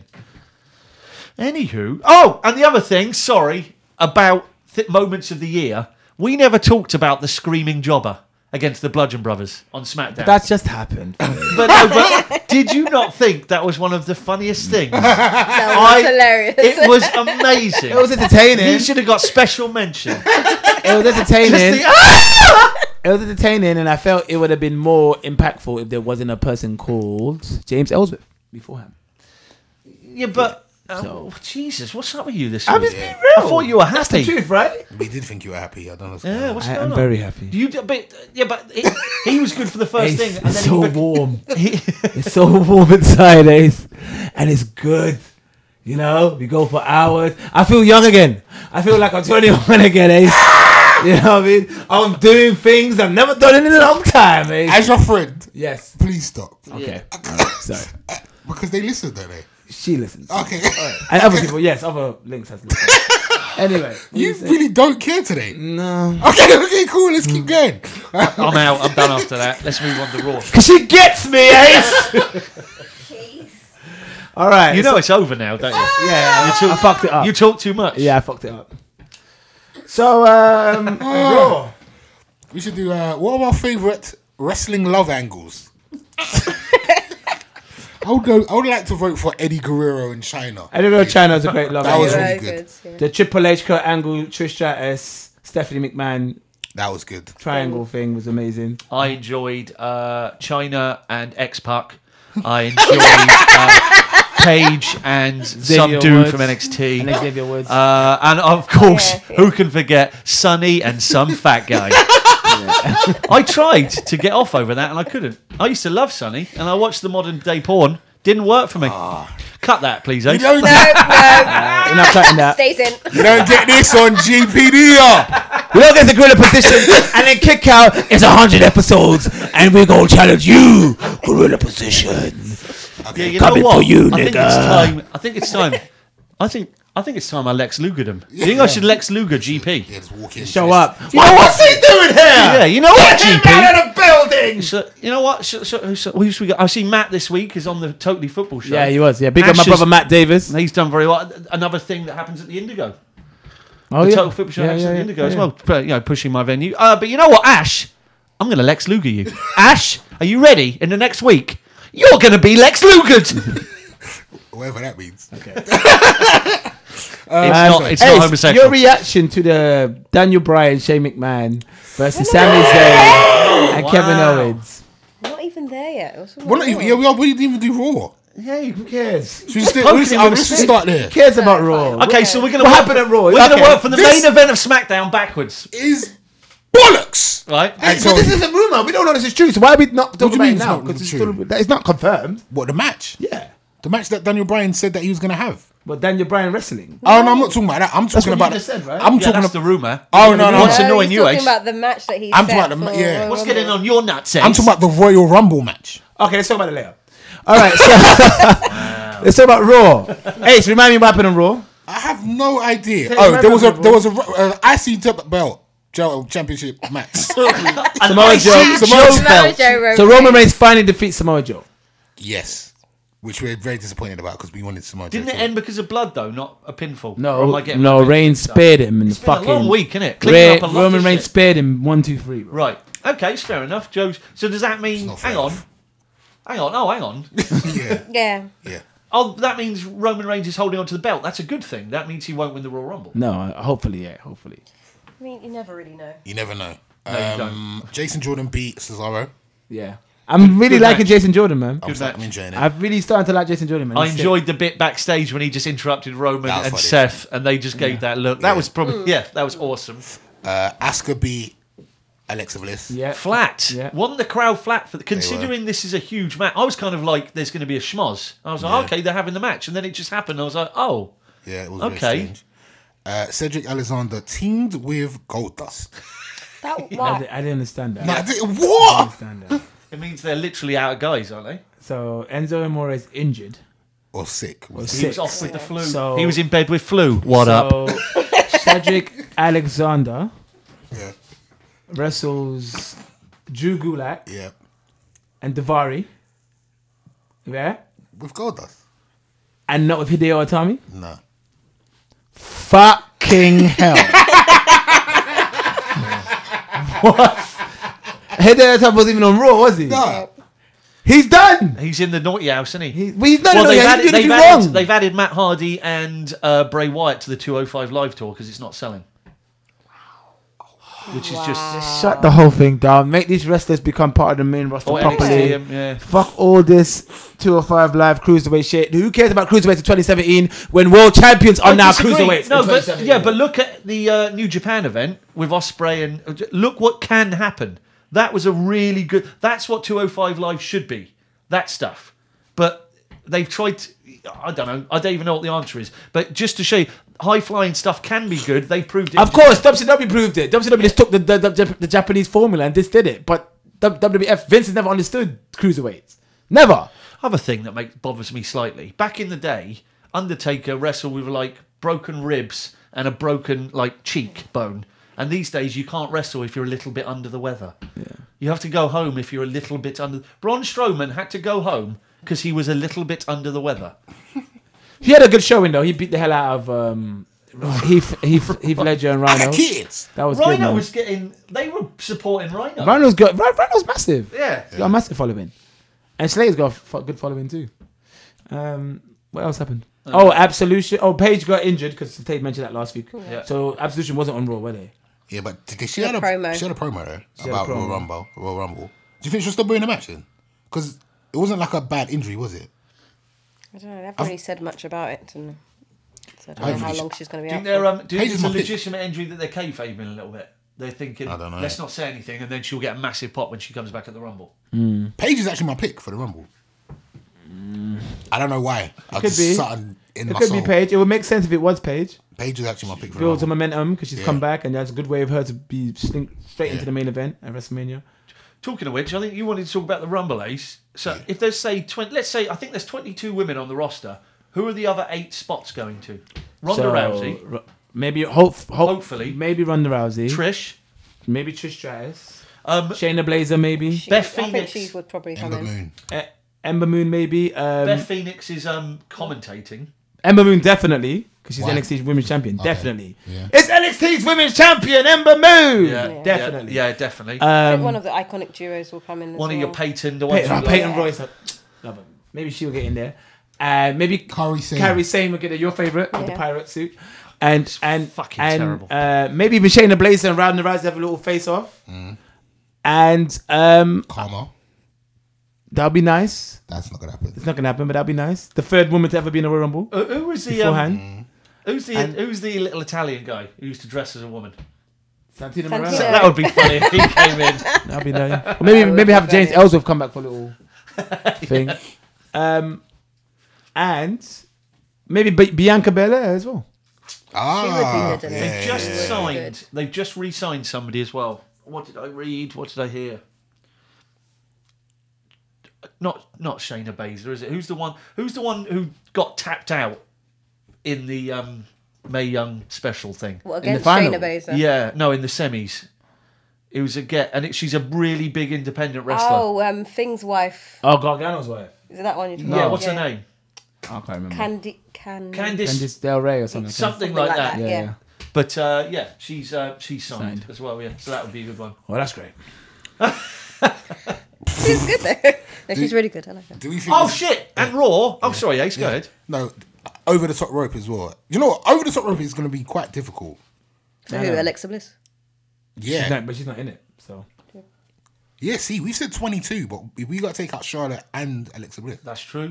Anywho, oh, and the other thing, sorry, about th- moments of the year, we never talked about the Screaming Jobber against the Bludgeon Brothers on SmackDown. That's just happened. But no, but did you not think that was one of the funniest things? That I- was hilarious. It was amazing. It was entertaining. He should have got special mention. It was entertaining. Just the- It was entertaining, and I felt it would have been more impactful if there wasn't a person called James Ellsworth beforehand. yeah, but oh, So- Jesus, what's up with you this I'm week? just being real. I thought you were That's the happy. truth, right? We did think you were happy. I don't know. What's Yeah, going on. what's I going am on? very happy. You, but yeah, but it, he was good for the first Ace, thing, and it's then so he, bec- warm. he, It's so warm inside, Ace, and it's good. You know, we go for hours. I feel young again. I feel like I'm twenty-one again, Ace. You know what I mean? I'm doing things I've never done in a long time, Ace. As your friend, Yes. please stop. Okay. Sorry. Because they listen, don't they? She listens. Okay. And other people, yes, other links has listened. Anyway, what You say? really don't care today. No. Okay, okay, cool. Let's keep going. I'm out. I'm done after that. Let's move on to Raw. Because she gets me, Ace. All right. You know so- it's over now, don't you? yeah, You I, I fucked it up. You talk too much. yeah, I fucked it up. So, um, Raw. We should do. Uh, what are our favorite wrestling love angles? I would go. I would like to vote for Eddie Guerrero in China. I don't know. China's a great love. That was angle. really Very good. yeah. The Triple H, Kurt Angle, Trish Stratus, Stephanie McMahon That was good. triangle thing was amazing. I enjoyed uh, China and X-Pac. I enjoyed uh, Paige and some Xavier dude Woods. from N X T. And Xavier Woods. Uh, and of course, Yeah, yeah. who can forget Sonny and some fat guy? I tried to get off over that and I couldn't. I used to love Sonny and I watched the modern day porn. Didn't work for me. Cut that, please, You eh? don't, No, get, no. We're not cutting that. Stays in. you don't get this on G P D. We don't get the gorilla position and then kick out. It's a hundred episodes and we're gonna challenge you. Gorilla position. Yeah, you know Coming what? for you, I think nigga. it's time. I think it's time. I think. I think it's time I Lex Lugered him. You think I should Lex Luger G P? Yeah, just walk in. Show up. Well, what's he doing here? Yeah, you know what, G P? Out of the building. So, you know what? So, so, so, who should we got? I see Matt this week is on the Totally Football show. Yeah, he was. Yeah, big up my Ash is- brother Matt Davis. He's done very well. Another thing that happens at the Indigo. Oh The yeah. Total Football show Yeah, happens yeah, at the yeah, Indigo yeah, as yeah. well. But, you know, pushing my venue. Uh, but you know what, Ash? I'm going to Lex Luger you. Ash, are you ready? In the next week, you're going to be Lex Lugered. Whatever that means. Okay. it's not. It's Hey, not homosexual. your reaction to the Daniel Bryan, Shane McMahon versus Sami Zayn and Wow. Kevin Owens? Not even there yet. It was all We're not even, yeah, we, are, we didn't even do Raw. Hey, who cares? Should we just, do, Poking let's, him uh, with a let's just stick. start there. Who cares about Raw? Okay, so we're going to What work happened at Raw? We're going to Okay. work for the This- main event of SmackDown backwards, Is bollocks. right? And So so, this is a rumor. We don't know this is true. So why are we not do talking you about mean it it's now? not Because it's, true? still- that- it's not confirmed. what, the match? Yeah. The match that Daniel Bryan said that he was going to have. But Daniel Bryan wrestling. Oh, no, I'm not talking about that. I'm talking what about you just said, right? I'm Yeah, talking that's about the rumor. Oh, no, no, What's no. annoying he's you, talking Ace? about the match that he's I'm set talking about the- for yeah. Royal What's Rumble. getting on your nuts, Ace? I'm talking about the Royal Rumble match. Okay, let's talk about it later. All right, so let's talk about Raw. Ace, remind me what happened on Raw. I have no idea. Tell Oh, me there was a about it, there was a uh, I C top belt Joe championship match. Samoa I Joe. see Samoa Joe Joe. belt. Joe Rogan. So Roman Reigns finally defeats Samoa Joe. Yes, which we're very disappointed about because we wanted Samoa Joe. Didn't it to- end because of blood, though, not a pinfall? Or No, am I getting no, my Reigns mixed up? spared him in the It's been a fucking. long week, innit? Cleaning Re- up a lot Roman of Reigns shit. spared him one, two, three. Bro. Right. Okay, it's fair enough. Joe's. So does that mean? not fair Hang on. enough. Hang on. Oh, hang on. Yeah, Yeah. yeah. Oh, that means Roman Reigns is holding on to the belt. That's a good thing. That means he won't win the Royal Rumble. No, uh, hopefully, yeah, hopefully. I mean, you never really know. You never know. No, you um, Jason Jordan beat Cesaro. Yeah, I'm really good liking match. Jason Jordan, man. I'm, Good start- I'm match. enjoying it. I've really started to like Jason Jordan, man. I He's sick. enjoyed the bit backstage when he just interrupted Roman That was and funny. Seth, and they just gave that look. That Yeah. was probably yeah, that was awesome. Uh, Asuka beat Alexa Bliss. Yeah, Flat. Yeah. Wasn't the crowd flat for the, considering this is a huge match? I was kind of like, there's going to be a schmoz. I was like, Yeah. okay, they're having the match, and then it just happened. I was like, oh, Yeah, it was Okay. very strange. Uh, Cedric Alexander teamed with Goldust. That I, what? di- I didn't understand that. Nah, I did- I didn't what? understand that. it means they're literally out of guys, aren't they? So Enzo Amore is injured. Or sick. Or He sick. was off with the flu. So- he was in bed with flu. What up? so Cedric Alexander Yeah, wrestles Drew Gulak yeah. and Davari. Yeah, With Goldust. and not with Hideo Itami. No. Fucking hell. What? Hideo Itami wasn't even on Raw, was he? Nah. He's done. He's in the naughty house, isn't he? He, well, he's not. well, no, they've, he added, didn't do they've, anything added, wrong. they've added Matt Hardy and uh, Bray Wyatt to the two oh five Live tour because it's not selling. Which is just Shut the whole thing down. Make these wrestlers become part of the main roster oh, N X T, properly. um, yeah. Fuck all this two oh five Live cruiserweight shit. Who cares about cruiserweights in twenty seventeen when world champions are I now disagree. cruiserweights? No, in but twenty seventeen? yeah, but look at the uh, New Japan event with Ospreay and look what can happen. That was a really good. That's what two oh five Live should be. That stuff. But they've tried. To, I don't know. I don't even know what the answer is. But just to show you, high flying stuff can be good. They proved it. Of course, W C W proved it. W C W just took the, the, the, the Japanese formula and just did it. But W W F, Vince has never understood cruiserweights. Never. Other thing that makes bothers me slightly. Back in the day, Undertaker wrestled with like broken ribs and a broken like cheek bone. And these days, you can't wrestle if you're a little bit under the weather. Yeah. You have to go home if you're a little bit under. Braun Strowman had to go home because he was a little bit under the weather. He had a good showing though. He beat the hell out of um, Heath, Heath, Heath Ledger and I Rhino. got kids. That was good, Rhino man. was getting. They were supporting Rhino. Rhino's good. Rhino- Rhino's massive. Yeah. He's got a massive following. And Slater's got a fo- good following too. Um, what else happened? oh, Absolution. Oh, Paige got injured because Tate mentioned that last week. Yeah. So Absolution wasn't on Raw, were they? Yeah, but did she The had a promo. She had a promo though had a about promo. Royal Rumble. Royal Rumble. Do you think she'll still be in the match then? Because it wasn't like a bad injury, was it? I don't know. They haven't really said much about it. And so I don't I know how really- long she's going to be Do you out think, they're, for. um, do you Paige think is it's a my pick. legitimate injury that they're kayfabing a little bit? They're thinking, I don't know. let's not say anything, and then she'll get a massive pop when she comes back at the Rumble. Paige is actually my pick for the Rumble. I don't know why. I could just be. something in It my could soul. be Paige. It would make sense if it was Paige. Paige is actually my pick for Build some Rumble. momentum because she's Yeah. come back, and that's a good way of her to be slink straight Yeah. into the main event at WrestleMania. Talking of which, I think you wanted to talk about the Rumble Ace. So Yeah. if there's say twenty, let's say I think there's twenty-two women on the roster. Who are the other eight spots going to? Ronda So, Rousey, r- maybe hope, hope, Hopefully. maybe Ronda Rousey, Trish, maybe Trish Stratus, um, Shayna Blazer, maybe She- Beth I think Phoenix. she would probably come Ember in. Moon. uh, Ember Moon, maybe um, Beth Phoenix is um, commentating. Ember Moon definitely because she's Why? N X T Women's Champion. Okay. Definitely, Yeah. it's N X T's Women's Champion, Ember Moon. Yeah, Yeah. Definitely. Yeah, yeah definitely. I think Um, one of the iconic duos will come in. As One of well. your Peyton, the ones Peyton, who got- Peyton Yeah. Royce, uh, love her. Maybe she'll get in there. Uh, maybe Kairi Sane. Kairi Sane will get her, your favorite with the Yeah. pirate suit, and and fucking and terrible. uh, maybe even Shayna Blazer and Ronda Rousey have a little face off, and um, Karma. that'll be nice. That's not gonna happen. It's not gonna happen, but that'll be nice. The third woman to ever be in a Royal Rumble Uh, who was the beforehand. um, who's the And- who's the little Italian guy who used to dress as a woman? Santino Santino. Marella. That would be funny if he came in. That'll be nice. Or maybe That would maybe be have James funny. Ellsworth come back for a little thing, um, and maybe B- Bianca Belair as well. Ah, good in it. yeah, They've just yeah, yeah. signed. Good. They've just re-signed somebody as well. What did I read? What did I hear? Not not Shayna Baszler, is it? Who's the one? Who's the one who got tapped out in the um, Mae Young special thing? What, In the against final? Shayna Baszler? Yeah, no, in the semis. It was a get, and it, she's a really big independent wrestler. Oh, um, Thing's wife. Oh, Gargano's wife. Is it that one you're talking yeah, about? what's her name? I can't remember. Candy. Can. Candice. Candice Del Rey or something. Something, Something like, like that. that. Yeah, yeah. yeah. But uh, yeah, she's uh, she's signed, Signed. as well. Yeah, so that would be a good one. Well, that's great. She's good though. No, she's really good. I like her. Do we think Oh this- shit! And Raw. Oh, sorry, Ace. Go Yeah. ahead. No, over the top rope as well. You know what? Over the top rope is going to be quite difficult. For I who? know. Alexa Bliss. Yeah. She's not, but she's not in it. So Yeah, see, we've said twenty-two, but we got to take out Charlotte and Alexa Bliss. That's true.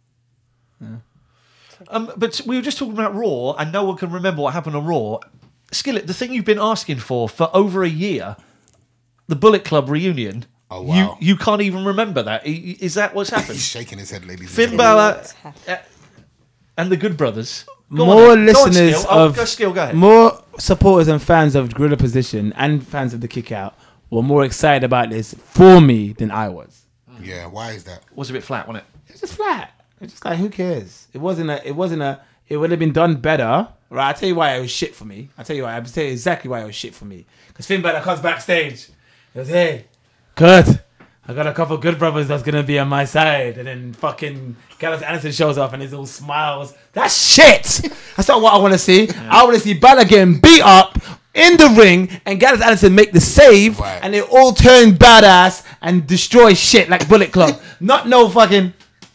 Um, but we were just talking about Raw, and no one can remember what happened on Raw. Skillet, the thing you've been asking for for over a year, the Bullet Club reunion. Oh, wow. You you can't even remember that. I- Is that what's He's happened? shaking his head, ladies. Finn and Balor What's happened? uh, and the Good Brothers. Go more on then. Go on, listeners Skill. Oh, of go, Skill, go ahead. more supporters and fans of Gorilla Position and fans of the Kick Out were more excited about this for me than I was. gentlemen. Yeah, why is that? was a bit flat, wasn't it? It's just flat. It's just like who cares? It wasn't a. It wasn't a. It would have been done better. Right, I'll tell you why it was shit for me. I'll tell you why. I'll tell you exactly why it was shit for me. Because Finn Balor comes backstage. He goes, hey, Kurt, I got a couple of good brothers that's going to be on my side. And then fucking Gallows Anderson shows up and he's all smiles. That's shit. That's not what I want to see. I want to see Balor getting beat up in the ring and Gallows Anderson make the save Right. and they all turn badass and destroy shit like Bullet Club. Not no fucking...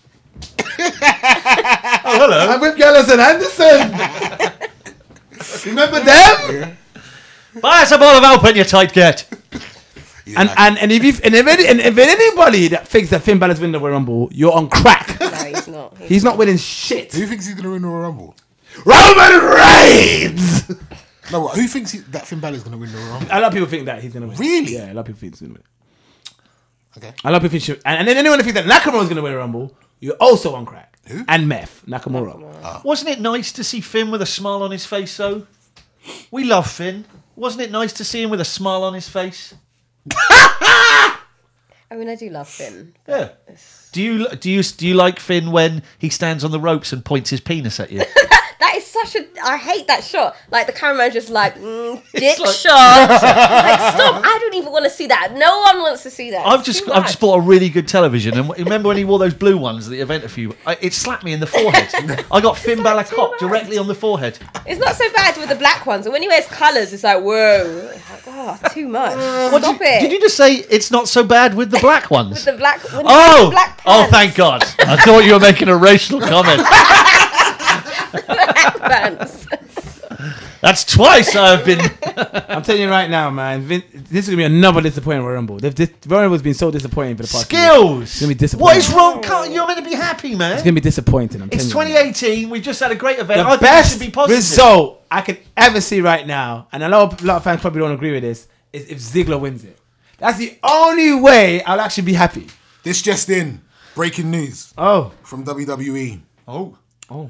Oh, hello. I'm with Gallows and Anderson. Remember them? Buy us a bottle of Alpen, you tight get. Yeah, And like- and and if you and if, any, and if anybody that thinks that Finn Balor's winning the Royal Rumble, you're on crack. No, he's not. He's, He's not winning shit. who thinks he's going to win the Royal Rumble? Roman Reigns. No, what, who thinks he, that Finn Balor's going to win the Royal Rumble? A lot of people think that he's gonna win. Really? Yeah, a lot of people think he's gonna win. Okay. A lot of people think, and, and then anyone that thinks that Nakamura's gonna win a Rumble, you're also on crack. Who? And Meth Nakamura. Wasn't it nice to see Finn with a smile on his face, though? We love Finn. Wasn't it nice to see him with a smile on his face? I mean, I do love Finn. Yeah. Do you do you do you like Finn when he stands on the ropes and points his penis at you? That is such a. I hate that shot. Like the cameraman's just like, mm, dick It's like- shot. Like stop! I don't even want to see that. No one wants to see that. I've It's just too I've much. just bought a really good television, and remember when he wore those blue ones at the event a few? I, it slapped me in the forehead. I got Finn Balor too cock much. directly on the forehead. It's not so bad with the black ones, but when he wears colours, it's like whoa. Like, oh, too much. What Stop did, it. did you just say? It's not so bad with the black ones. With the black. When he Oh, wears black oh, pants, thank God! I thought you were making a racial comment. black pants. That's twice I've been. I'm telling you right now, man. Vin, this is gonna be another disappointing Royal Rumble. They've, this Royal Rumble's been so disappointing for the past. few years. Skills. It's gonna be disappointing. What is wrong? Can't, you're meant to be happy, man. It's gonna be disappointing. I'm It's telling you. twenty eighteen. We've just had a great event. The I think it best should be positive. result I could ever see right now, and a lot of, a lot of fans probably don't agree with this, is if Ziggler wins it. That's the only way I'll actually be happy. This just in. Breaking news Oh, from W W E. Oh. oh.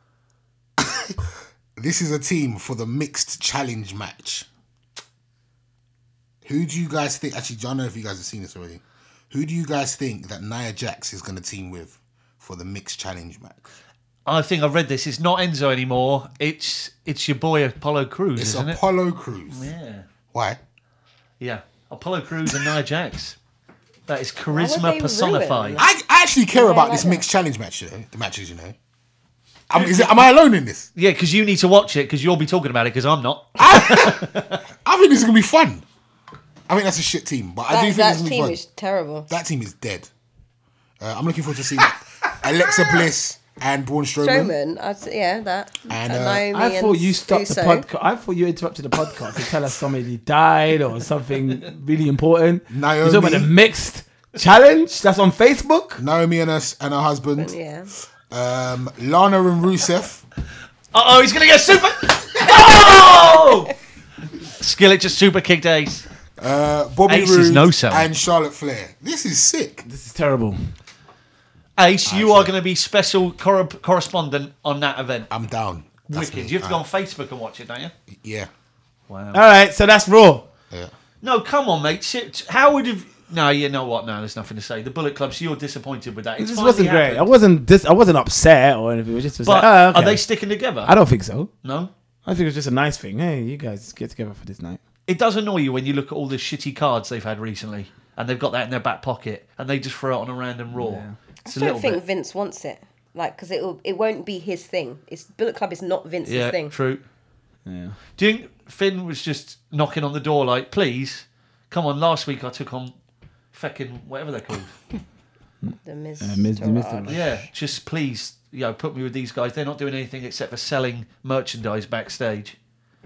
This is a team for the mixed challenge match. Who do you guys think? Actually, I don't know if you guys have seen this already. Who do you guys think that Nia Jax is going to team with for the mixed challenge match? I think I've read this. It's not Enzo anymore. It's it's your boy Apollo Crews, It's isn't Apollo Crews. it? Yeah. Why? Yeah. Apollo Crews and Nia Jax. That is would they charisma ruin personified. that? I, I actually care Yeah, about I this like mixed challenge match, you know, the matches, you know. Um, is it, am I alone in this? Yeah, because you need to watch it because you'll be talking about it because I'm not. I think this is going to be fun. I think that's a shit team, but I do That, think that this is going to be team fun. is terrible. That team is dead. Uh, I'm looking forward to seeing Alexa Bliss and Braun Strowman. Strowman, I'd say, yeah, that. And, And, uh, Naomi I thought and you stopped Uso. the podcast. I thought you interrupted the podcast to tell us somebody died or something really important. Naomi. You're talking about the mixed challenge that's on Facebook. Naomi and her, and her husband. Yeah. Um, Lana and Rusev. Uh oh, he's gonna get super. Oh! Skillet just super kicked Ace. Uh, Bobby Ace is Roode no selling. and Charlotte Flair. This is sick. This is terrible. Ace, you I are see. going to be special cor- correspondent on that event. I'm down. That's Wicked. me. You have to go Uh, on Facebook and watch it, don't you? Yeah. Wow. All right, so that's Raw. Yeah. No, come on, mate. Shit, How would have? No, you know what? No, there's nothing to say. The Bullet Club. So you're disappointed with that. It's This finally wasn't great. I happened. wasn't this. I wasn't upset or anything. It was just was But like, oh, okay. are they sticking together? I don't think so. No. I think it was just a nice thing. Hey, you guys get together for this night. It does annoy you when you look at all the shitty cards they've had recently, and they've got that in their back pocket, and they just throw it on a random Raw. Yeah. It's I a don't little think bit. Vince wants it. Like, because it it won't be his thing. It's Bullet Club is not Vince's Yeah, thing. true. Yeah. Do you think Finn was just knocking on the door like, please, come on, last week I took on feckin' whatever they're called. The Miz. Uh, Miz- the Miz- Taraj. Yeah, just please, you know, put me with these guys. They're not doing anything except for selling merchandise backstage.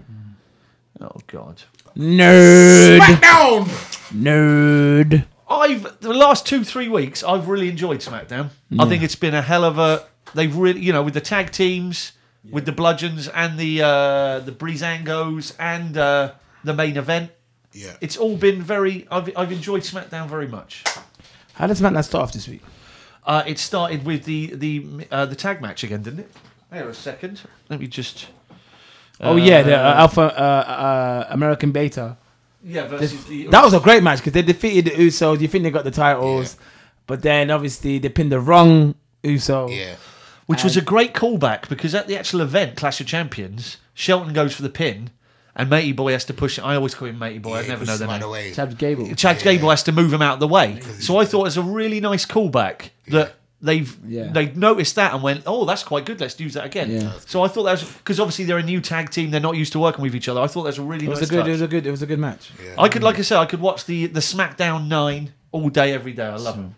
Oh, God. Nerd. SmackDown! Nerd. I've, the last two, three weeks, I've really enjoyed SmackDown. I think it's been a hell of a, they've really, you know, with the tag teams, with the Bludgeons and the uh, the Breezangos and uh, the main event. Yeah. It's all been very, I've, I've enjoyed SmackDown very much. How does SmackDown start off this week? Uh, it started with the the uh, the tag match again, didn't it? Hang on a second. Let me just. Oh yeah, the uh, Alpha uh, uh, American Beta. Yeah, versus the. That was a great match because they defeated the Usos. You think they got the titles, but then obviously they pinned the wrong Uso. Yeah. Which was a great callback because at the actual event, Clash of Champions, Shelton goes for the pin, and Matey Boy has to push. I always call him Matey Boy. I Yeah, never pushes know the him out name. of the way. Chad Gable. Chad Gable has to move him out of the way. So I thought it was a really nice callback that they've Yeah. they noticed that and went, oh, that's quite good. Let's use that again. Yeah. So I thought that was because obviously they're a new tag team. They're not used to working with each other. I thought that was a really It was nice a good. touch. It was a good. It was a good match. I could, like I said, I could watch the the SmackDown nine all day, every day. I love them.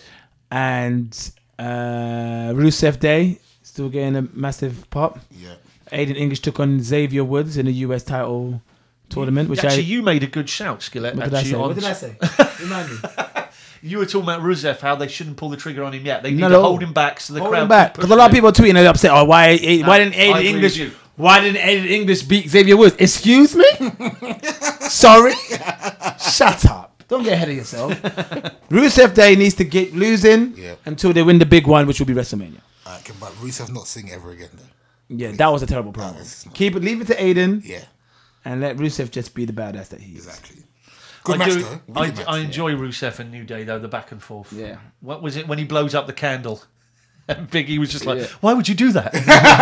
And uh, Rusev Day still getting a massive pop. Yeah. Aiden English took on Xavier Woods in the U S title tournament, which Actually, I. you made a good shout, Skillet. What did I actually, say? on- What did I say? Remind me. You were talking about Rusev, how they shouldn't pull the trigger on him yet. They need No, to no. hold him back so the Hold crowd him back keep because a lot of pushing people are tweeting and upset. Oh, why? No, why didn't I agree Aiden with English? you. Why didn't Aiden English beat Xavier Woods? Excuse me. Sorry. Shut up. Don't get ahead of yourself. Rusev Day needs to get losing Yeah. until they win the big one, which will be WrestleMania. Uh, can, but Rusev not sing ever again, though. Yeah, that was a terrible problem. it's not- Keep it, leave it to Aiden, Yeah, and let Rusev just be the badass that he is. exactly. it. Good I, match, do, though. I, Good match. I enjoy Rusev and New Day, though, the back and forth. Yeah. What was it when he blows up the candle? And Biggie was just like, Yeah. why would you do that?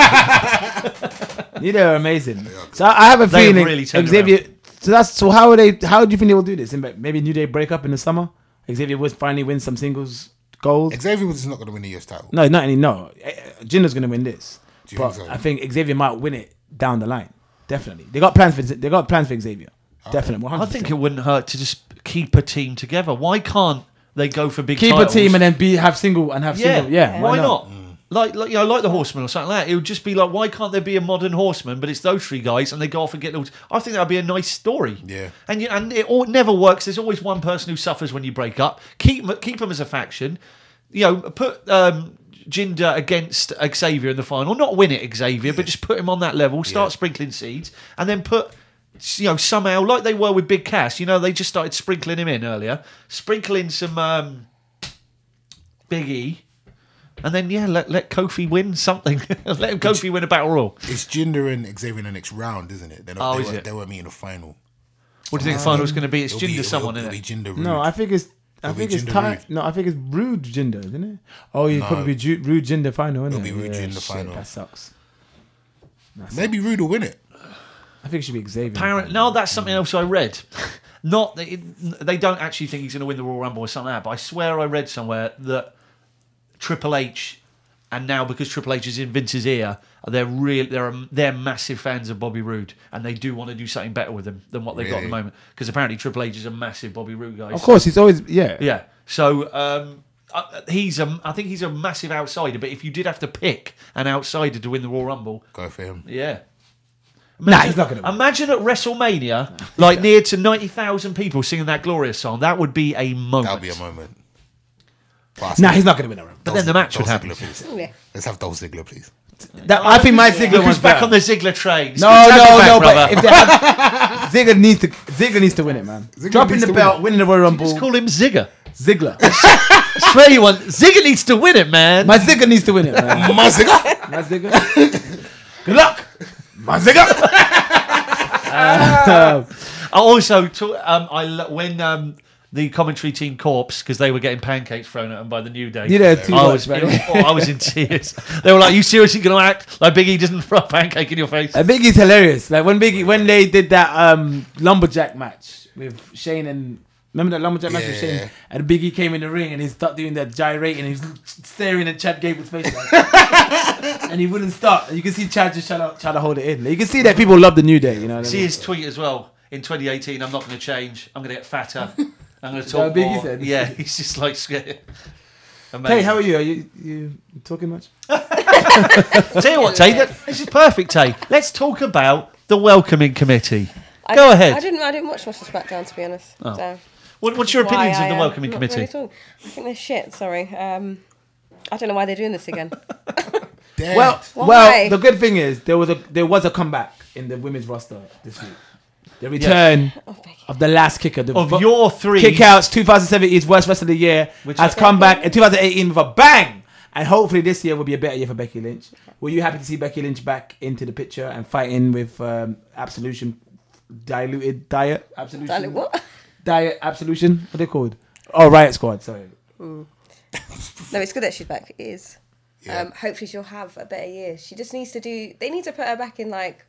Yeah, they're amazing. So I I have a They have feeling really turned Xavier. So that's so. How are they? How do you think they will do this? Maybe New Day break up in the summer. Xavier Woods finally win some singles gold. Xavier Woods is not going to win the U S title. No, not any. No, Eh, Jinder's going to win this. Do you But think so? I think Xavier might win it down the line. Definitely, they got plans for. They got plans for Xavier. Definitely, one I hundred. think it wouldn't hurt to just keep a team together. Why can't they go for big keep titles? a team and then be have single and have Yeah, single. Yeah, why not? Like, like you know, like the Horsemen or something like that. It would just be like, why can't there be a modern Horseman? But it's those three guys, and they go off and get little. I think that would be a nice story. Yeah. and you, and it all, never works. There's always one person who suffers when you break up. Keep keep them as a faction. You know, put um, Jinder against Xavier in the final. Not win it, Xavier, but just put him on that level. Start Yeah. sprinkling seeds, and then put. You know, somehow, like they were with Big Cass, you know, they just started sprinkling him in earlier. Sprinkling some. Um, Big E, and then yeah, let let Kofi win something. Let him Kofi win a battle royal. It's Jinder and Xavier in the next round, isn't it? They're not, Oh, they, is were, it? they were meeting the final. What do you think the final's going to be? It's It'll be- Jinder it'll- someone, it'll isn't be it? Jinder No, Rude. I think it's. I It'll be think it's Jinder time. Rude. No, I think it's Rude Jinder, isn't it? Oh, you No. probably be Ju- Rude Jinder final, isn't It'll it? be Rude Yeah, Jinder shit, final. That sucks. That sucks. Maybe Rude will win it. I think it should be Xavier. Apparently, no, that's something else I read. Not that it, they don't actually think he's going to win the Royal Rumble or something like that, but I swear I read somewhere that Triple H, and now because Triple H is in Vince's ear, they're real. They're they're massive fans of Bobby Roode, and they do want to do something better with him than what they've got at the Really? moment. Because apparently Triple H is a massive Bobby Roode guy. Of course, he's always yeah. Yeah. So um, uh, he's a. I think he's a massive outsider. But if you did have to pick an outsider to win the Royal Rumble, Go for him. yeah. Nah, he's not gonna win. Imagine at WrestleMania, like near to ninety thousand people singing that glorious song. That would be a moment. That'll be a moment. But Nah, he's not going to win a round. But then the match would Dolph happen. Ziggler, please. Yeah. Let's have Dolph Ziggler, please. That, I think my Ziggler Look one's who's back better. on the Ziggler train. No, Have no, your back, no. brother. But if they have, Ziggler needs to Ziggler needs to win it, man. Ziggler Dropping needs the to belt, win it. winning the Royal Rumble. Just call him Zigger. Ziggler. I swear you want Zigger needs to win it, man. My Ziggler needs to win it, man. My Ziggler. My Ziggler. Good luck. My Ziggler. Um, I also talk, um, I lo- when um, the commentary team corpse because they were getting pancakes thrown at them by the New Day. You there too I much, was, man. it was- oh, I was in tears. They were like, "Are you seriously going to act like Big E doesn't throw a pancake in your face?" And Biggie's hilarious. Like when Biggie, when they did that um, lumberjack match with Shane and remember that lumberjack match with Yeah. Shane, and Biggie came in the ring and he started doing that gyrating and he's staring at Chad Gable's face, like, and he wouldn't stop. And you can see Chad just trying to, trying to hold it in. You can see that people love the New Day. You know. What I See mean? his tweet as well in twenty eighteen. I'm not going to change. I'm going to get fatter. I'm going to that talk what Biggie more. said? Yeah, he's just like scared. Amazing. Tay, how are you? Are you you talking much? Tell you what, Tay, that, this is perfect, Tay. Let's talk about the welcoming committee. I, Go ahead. I didn't. I didn't watch much of SmackDown, to be honest. Oh. So What, what's your why opinions I, of the uh, welcoming not committee? really at all. I think they're shit. Sorry. Um, I don't know why they're doing this again. Damn. Well, Why? well, the good thing is there was a there was a comeback in the women's roster this week. The return Oh, Becky. of the last kicker, the Of vo- your three, Kickouts twenty seventeen's worst wrestler of the year Which- has come back in twenty eighteen with a bang, and hopefully this year will be a better year for Becky Lynch. Were you happy to see Becky Lynch back into the picture and fighting with um, Absolution, diluted diet, Absolution, Darling, what? diet, Absolution? What are they called? Oh, Riot Squad. Sorry. No, it's good that she's back. It is. Yeah. Um, hopefully she'll have a better year. She just needs to do. They need to put her back in like.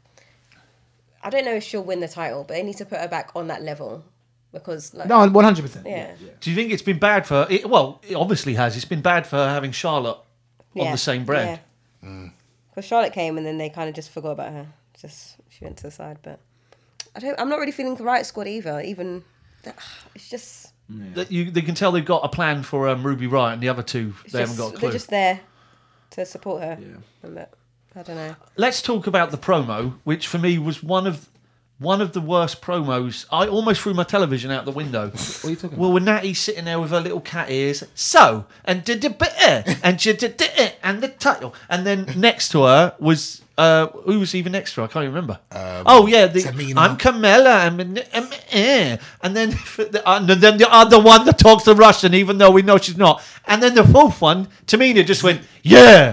I don't know if she'll win the title, but they need to put her back on that level because like. No, one hundred percent. Yeah. do you think it's been bad for her? It, well, it obviously has. It's been bad for her having Charlotte on Yeah, the same brand. Because Charlotte came and then they kind of just forgot about her. Just she went to the side, but I don't. I'm not really feeling the Riot Squad either. Even it's just. That you, they can tell they've got a plan for um, Ruby Riott, and the other two It's they just haven't got a they're clue. just there to support her. Yeah. And But I don't know. Let's talk about the promo, which for me was one of one of the worst promos. I almost threw my television out the window. What are you talking Well, when Natty's sitting there with her little cat ears, so and did the bit and did the and the title, and then next to her was uh, who was even next to her? I can't even remember. Um, oh yeah, the, Tamina. I'm Carmella, I'm, I'm eh. and then the, uh, and then the other one that talks the Russian, even though we know she's not, and then the fourth one, Tamina just went yeah.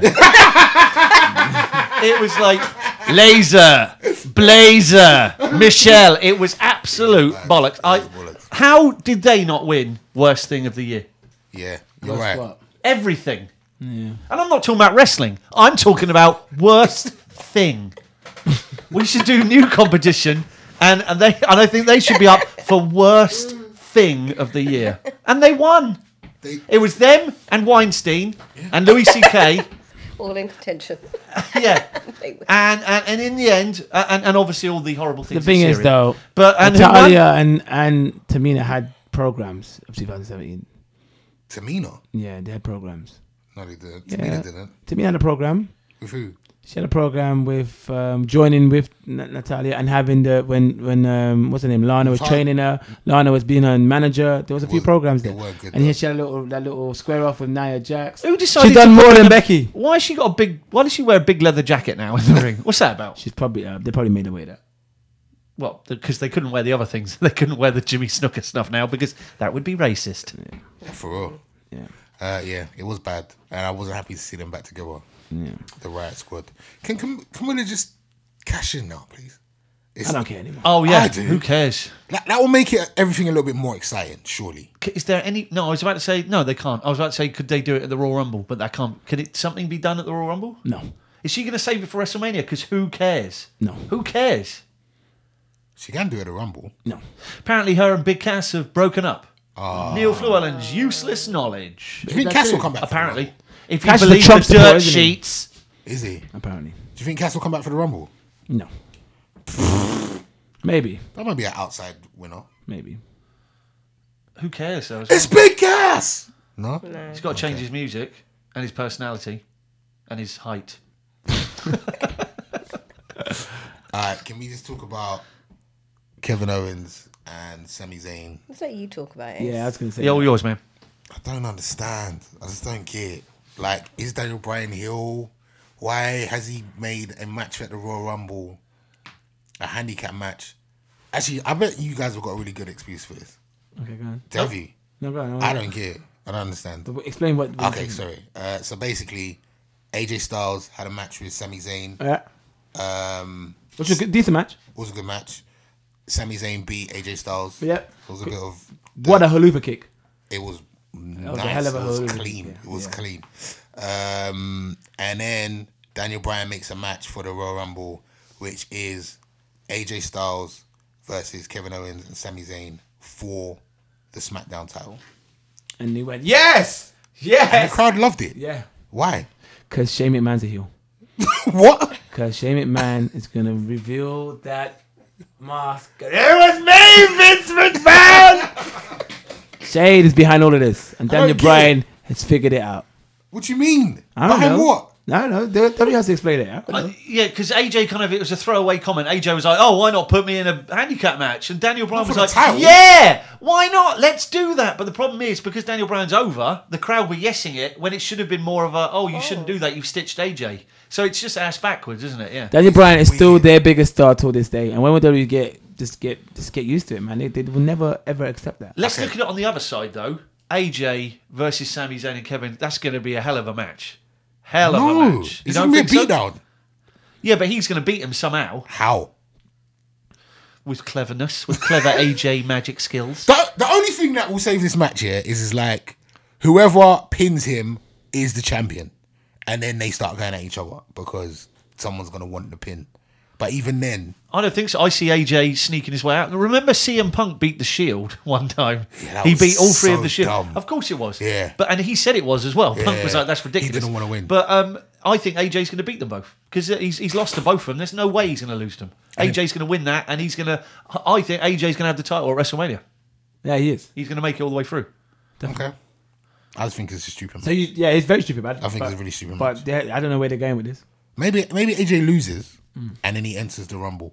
It was like laser, blazer, Michelle. It was absolute bollocks. I, Bollocks. how did they not win worst thing of the year? Yeah, you're right. about? Everything. And I'm not talking about wrestling. I'm talking about worst thing. We should do new competition, and, and they and I think they should be up for worst thing of the year. And they won. They- It was them and Weinstein and Louis C K. All in contention. Yeah. They were- And, and and in the end, uh, and, and obviously all the horrible The things. thing in is, Syria. though, but and who won? Natalia and and Tamina had programs of twenty seventeen. Tamina. Yeah, they had programs. No, they didn't. Yeah. Tamina didn't. Tamina had a program. With who? She had a program with um, joining with N- Natalia and having the when when um, what's her name Lana was Huh. training her. Lana was being her manager. There was a few were- programs they there, were good, and here though. she had a little that little square off with Nia Jax. Who decided She's done to more put than a- Becky. Why has she got a big? Why does she wear a big leather jacket now in the ring? What's that about? She's probably uh, they probably made her wear that. Well, because they couldn't wear the other things. They couldn't wear the Jimmy Snooker stuff now because that would be racist. For real. Yeah. Uh, yeah, it was bad, and I wasn't happy to see them back together. Yeah. The Riot Squad. Can can can we just cash in now, please? It's, I don't care anymore. Oh yeah, I do. who cares? That, that will make it everything a little bit more exciting, surely. C- Is there any? No, I was about to say no. They can't. I was about to say could they do it at the Royal Rumble, but that can't. Could it something be done at the Royal Rumble? No. Is she going to save it for WrestleMania? Because who cares? No. Who cares? She can do it at Rumble. No. Apparently, her and Big Cass have broken up. Ah. Neil Llewellyn's useless knowledge. Do you think that Cass true? will come back? for the Apparently, Rumble? if you Cass is a believe Trump the supporter, dirt isn't he? sheets, Is he? Do Apparently. you think Cass will come back for the Rumble? No. Maybe. That might be an outside winner. Maybe. who cares? Though, as It's well? Big Cass. No. No. He's got to change his music and his personality and his height. All right. Can we just talk about Kevin Owens and Sami Zayn? Let's let you talk about it. Yeah, I was going to say. Yeah, all that. yours, man. I don't understand. I just don't get it. Like, is Daniel Bryan heel? Why has he made a match at the Royal Rumble a handicap match? Actually, I bet you guys have got a really good excuse for this. Okay, go on. Have you? No, go on. I don't get it. I don't understand. But explain what. what Okay, sorry. Uh, so basically, A J Styles had a match with Sami Zayn. Yeah. Um, Which was a good, decent match. it was a good match. Sami Zayn beat A J Styles. Yeah. It was a bit of. What a haluva kick. It was was nice. a hell of a it was whole- clean. yeah, it was yeah. clean. Um, and then Daniel Bryan makes a match for the Royal Rumble, which is A J Styles versus Kevin Owens and Sami Zayn for the SmackDown title. And he went, yes! And the Yes! crowd loved it. Yeah. Why? Because Shane McMahon's a heel. What? Because Shane McMahon is going to reveal that mask. It was me, Vince McMahon! Shane is behind all of this. And I don't Daniel get Bryan has figured it out. What do you mean? I don't Behind know. what? I don't know. W W E has to explain it. I don't know. Uh, yeah, because A J kind of, it was a throwaway comment. A J was like, oh, why not put me in a handicap match? And Daniel Bryan Not was for the like, title. yeah, why not? Let's do that. But the problem is, because Daniel Bryan's over, the crowd were yesing it when it should have been more of a, oh, you shouldn't do that. You've stitched A J. So it's just ass backwards, isn't it? Yeah. Daniel Bryan is still weird. their biggest star till this day. And when will W W E get, just get, just get used to it, man? They, they will never, ever accept that. Let's Okay. look at it on the other side, though. A J versus Sami Zayn and Kevin, that's going to be a hell of a match. Hell of a No. match. You It's don't going to be a think so? beatdown. Yeah, but he's going to beat him somehow How? with cleverness, with clever A J magic skills. The, the only thing that will save this match here is, is like whoever pins him is the champion, and then they start going at each other because someone's gonna want the pin. But even then, I don't think so. I see A J sneaking his way out. Remember C M Punk beat the Shield one time? Yeah, that he was beat all three of so the Shield. dumb. Of course it was. Yeah. But and he said it was as well. Punk Yeah. was like, that's He ridiculous. didn't wanna win. But um, I think A J's going to beat them both because he's, he's lost to both of them. There's no way he's going to lose them. A J's going to win that, and he's going to. I think A J's going to have the title at WrestleMania. Yeah, he is. He's going to make it all the way through. okay. I just think it's a stupid. So match. you, yeah, it's very stupid, man. I think but, it's a really stupid But match. they- I don't know where they're going with this. Maybe maybe A J loses and then he enters the Rumble.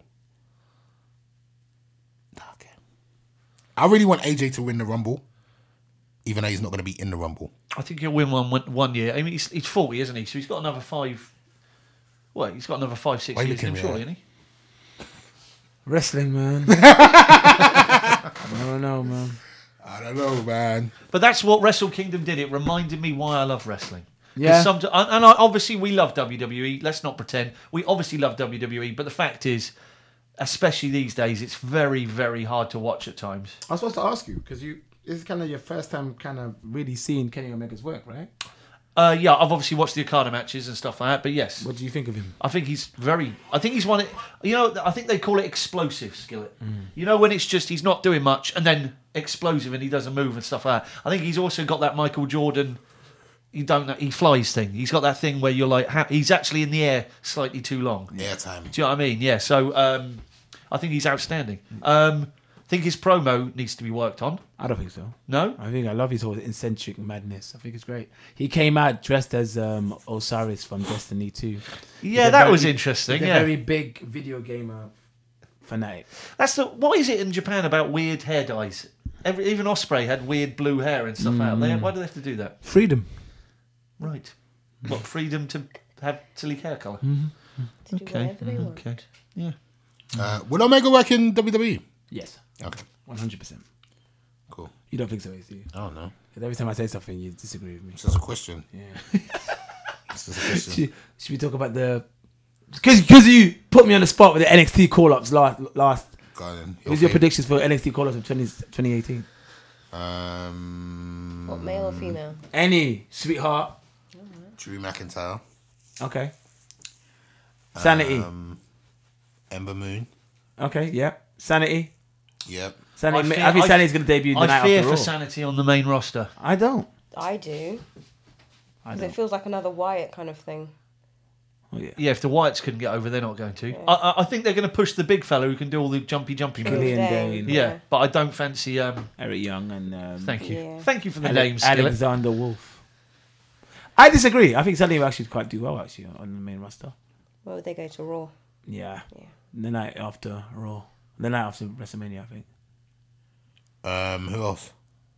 Okay. I really want A J to win the Rumble, even though he's not going to be in the Rumble. I think he'll win one one one year. I mean, he's, he's forty, isn't he? So he's got another five. Well, he's got another five, six Why are you years in him, looking at me surely, isn't he? Wrestling, man. I don't know, man. I don't know, man. But that's what Wrestle Kingdom did. It reminded me why I love wrestling. 'Cause Yeah. Some, and and I, obviously we love W W E. Let's not pretend. We obviously love W W E. But the fact is, especially these days, it's very, very hard to watch at times. I was supposed to ask you because you this is kind of your first time kind of really seeing Kenny Omega's work, right? Uh, yeah, I've obviously watched the Okada matches and stuff like that. But yes, What do you think of him? I think he's very. I think he's one. of- You know, I think they call it explosive skillet. You know, when it's just he's not doing much and then explosive and he doesn't move and stuff like that. I think he's also got that Michael Jordan. You don't know, he flies thing. He's got that thing where you're like, ha- he's actually in the air slightly too long. Airtime. Do you know what I mean? Yeah. So um, I think he's outstanding. Um, I think his promo needs to be worked on. I don't think so. No. I think I love his whole eccentric madness. I think it's great. He came out dressed as um, Osiris from Destiny two. Yeah, He's a that very- was interesting. he's a Yeah. very big video gamer fanatic. That's the. What is it in Japan about weird hair dyes? Every, even Osprey had weird blue hair and stuff out there. Why do they have to do that? Freedom. Right. What freedom to have silly hair colour? To do Okay. whatever they want. Okay. Yeah. Uh, will Omega work in W W E? Yes. Okay, one hundred percent. cool. You don't think so, do you? I don't know. Every time I say something, you disagree with me. It's just a question. Yeah. It's just a question. should, should we talk about the? Because because you put me on the spot with the N X T call ups last last. Go on then. What's your fave. predictions for N X T call ups of twenty eighteen? Um, What, male or female? Any sweetheart. Drew McIntyre. Okay. Sanity. Um, Ember Moon. Okay. Yeah. Sanity. Yep. Sanity. I I, fear- think I- Sanity's gonna debut the I night fear after for Raw. Sanity on the main roster. I don't. I do. I 'Cause don't. it feels like another Wyatt kind of thing. Oh, yeah. Yeah, if the Wyatts couldn't get over, they're not going to. I, I, I think they're going to push the big fella who can do all the jumpy, jumpy moves. Killian Dane. Dane. Yeah, Yeah. but I don't fancy. Um, Eric Young and um, thank you, Yeah. thank you for the Ale- name, Skillet. Alexander Wolf. I disagree. I think Sanity will actually quite do well actually on the main roster. Where would they go to Raw? Yeah. Yeah. The night after Raw. The night after WrestleMania, I think. Um, who else?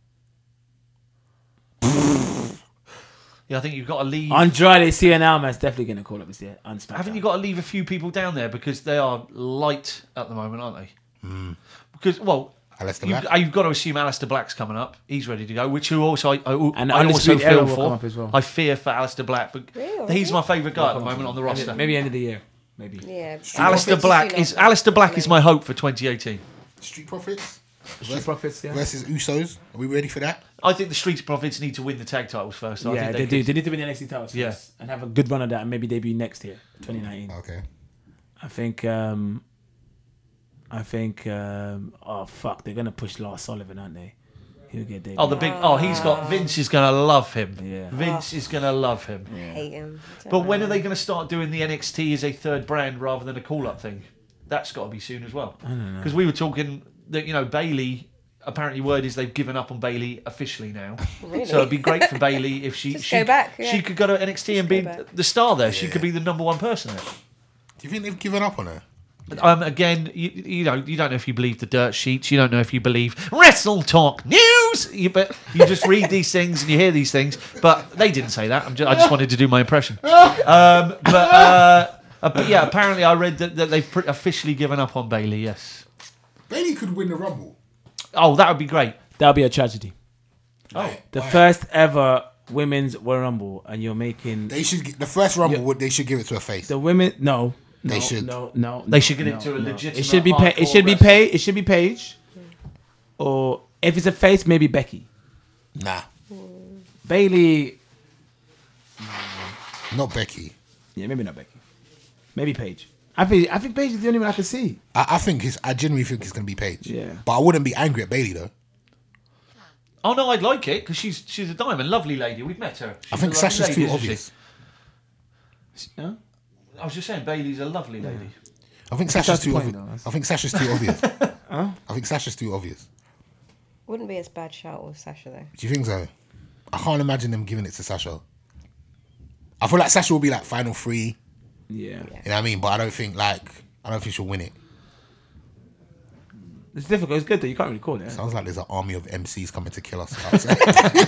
Yeah, I think you've got to leave. Andrade Cien Almas definitely going to call up this year. On SmackDown. Haven't you got to leave a few people down there because they are light at the moment, aren't they? Hmm. Because well, Aleister you've, Black. you've got to assume Aleister Black's coming up. He's ready to go. Which who also I, I, And I also Undisputed Era feel will for. come up as well. I fear for Aleister Black, but Really? he's my favourite guy at the moment on the roster. Maybe end of the year. Maybe. Yeah. Aleister Black is Aleister Black is my hope for twenty eighteen. Street Profits Street Profits, yeah. versus Usos. Are we ready for that? I think the Street Profits need to win the tag titles first. I Yeah, think they, they, do. could- They need to win the N X T titles Yeah. first and have a good run of that and maybe debut next year, twenty nineteen. Okay. I think. Um, I think. Um, oh fuck! They're gonna push Lars Sullivan, aren't they? He'll get debuted. Oh, the big. Oh, he's got. Vince is going to love him. Yeah. Vince is going to love him. I hate him. I don't But know. when are they going to start doing the N X T as a third brand rather than a call-up thing? That's got to be soon as well. I don't know. Because we were talking that you know Bailey. Apparently, word is they've given up on Bailey officially now. Really? So it'd be great for Bailey if she Just she, go back, yeah. she could go to N X T Just and be go back. the star there. She Yeah. could be the number one person there. Do you think they've given up on her? Um, again, you, you know, you don't know if you believe the dirt sheets. You don't know if you believe Wrestle Talk News. You, but you just read these things and you hear these things. But they didn't say that. I'm just, I just wanted to do my impression. Um, but, uh, uh, but yeah, apparently I read that, that they've pre- officially given up on Bailey. Yes. Bailey could win the Rumble. Oh, that would be great. That'll be a tragedy. Oh, The why? first ever women's Royal Rumble, and you're making They should. gi- The first Rumble. Yeah. Would they should give it to a face? the women. No, no, They should. No, no, They no, should get no, into a no. legitimate It should be. Pa- hardcore it should be wrestler. Paige. It should be Paige, or if it's a face, maybe Becky. Nah, Bailey. not Becky. Yeah, maybe not Becky. Maybe Paige. I think. I think Paige is the only one I can see. I, I think it's. I genuinely think it's gonna be Paige. Yeah. But I wouldn't be angry at Bailey though. Oh no, I'd like it because she's she's a diamond, lovely lady. We've met her. She's I think a lovely Sasha's lady, too isn't she? obvious. Huh? I was just saying, Bailey's a lovely lady. I think that's Sasha's the too point, obvious. though. That's- I think Sasha's too obvious. Huh? I think Sasha's too obvious. Wouldn't be as bad shout with Sasha though. Do you think so? I can't imagine them giving it to Sasha. I feel like Sasha will be like final three. Yeah. You know what I mean? But I don't think like I don't think she'll win it. It's difficult. It's good though. You can't really call it. Sounds like there's an army of M Cs coming to kill us. outside.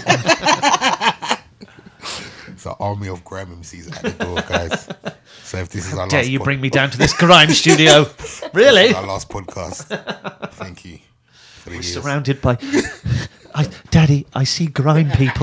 It's an army of Graham M Cs at the door, guys. So if this is our Dare last you pod- bring me down to this grime studio? Really? our last podcast. Thank you for the years. Surrounded by, I, Daddy, I see grime people.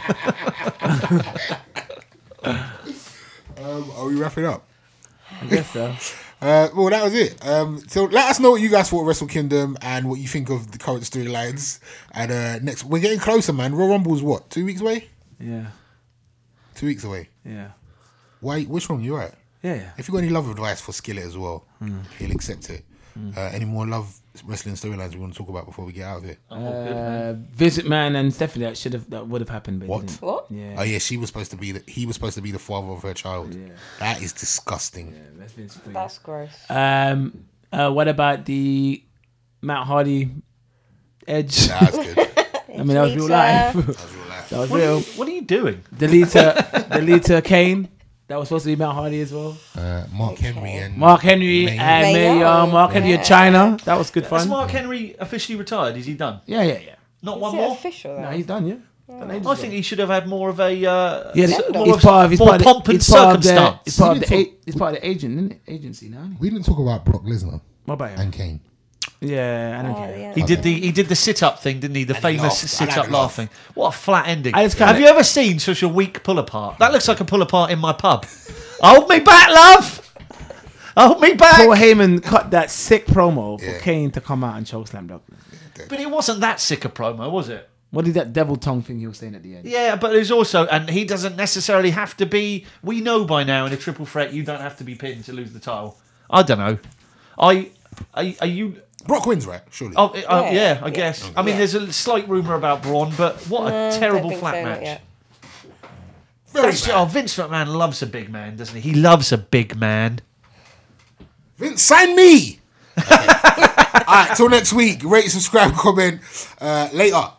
Um, are we wrapping up? I guess so. Uh, well, that was it. Um, so let us know what you guys thought of Wrestle Kingdom and what you think of the current storylines. And uh, next, we're getting closer, man. Royal Rumble's what? Two weeks away? Yeah. Two weeks away. Yeah. Why? Which one you at? Yeah. Yeah. If you got any love advice for Skillet as well, Hmm. he'll accept it. Uh, any more love wrestling storylines we want to talk about before we get out of here? Uh, Visit Man and Stephanie. That should have. That would have happened. But it What? didn't. What? Yeah. Oh yeah, she was supposed to be. The, he was supposed to be the father of her child. Yeah. That is disgusting. Yeah, that's been sweet. That's gross. Um. Uh. What about the Matt Hardy Edge? Nah, that's good. That I mean, that was real Lita. life. was real life. That was What are, real. you, what are you doing? The Lita, the Lita Kane. That was supposed to be Matt Hardy as well. Uh, Mark Henry and Mark Henry May- and May May Young. Young. Mark Henry Yeah. of China. That was good Has fun. Mark Henry officially retired? Is he done? Yeah, yeah, yeah. Not Is one it more? official though? No, he's done. Yeah. Done ages I ago. think he should have had more of a uh, Yeah, Send more off. he's of- part of he's more part of pomp the, and he's part of the, circumstance. he's part of We the didn't a- he's part of the agent, isn't it? Agency now. Isn't he? we didn't talk about Brock Lesnar What about him? and Kane. Yeah, I don't Oh, care. yeah. He did the he did the sit up thing, didn't he? The And he famous laughed. I sit like up the laugh. laughing. What a flat ending! I just kinda- Have you ever seen such a weak pull apart? That looks like a pull apart in my pub. Hold me back, love. Hold me back. Paul Heyman cut that sick promo for Yeah. Kane to come out and chokeslam Douglas. But it wasn't that sick a promo, was it? What is that devil tongue thing he was saying at the end? Yeah, but there's also, and he doesn't necessarily have to be. We know by now in a triple threat, you don't have to be pinned to lose the title. I don't know. I are, are you? Brock wins, right? Surely. Oh, uh, yeah, Yeah, I yeah. guess. I mean, Yeah. there's a slight rumor about Braun, but what a No, terrible don't think flat so, not match. yet. Very That's- bad. oh, Vince McMahon loves a big man, doesn't he? He loves a big man. Vince, sign me. All right, till next week. Rate, subscribe, comment. Uh, later.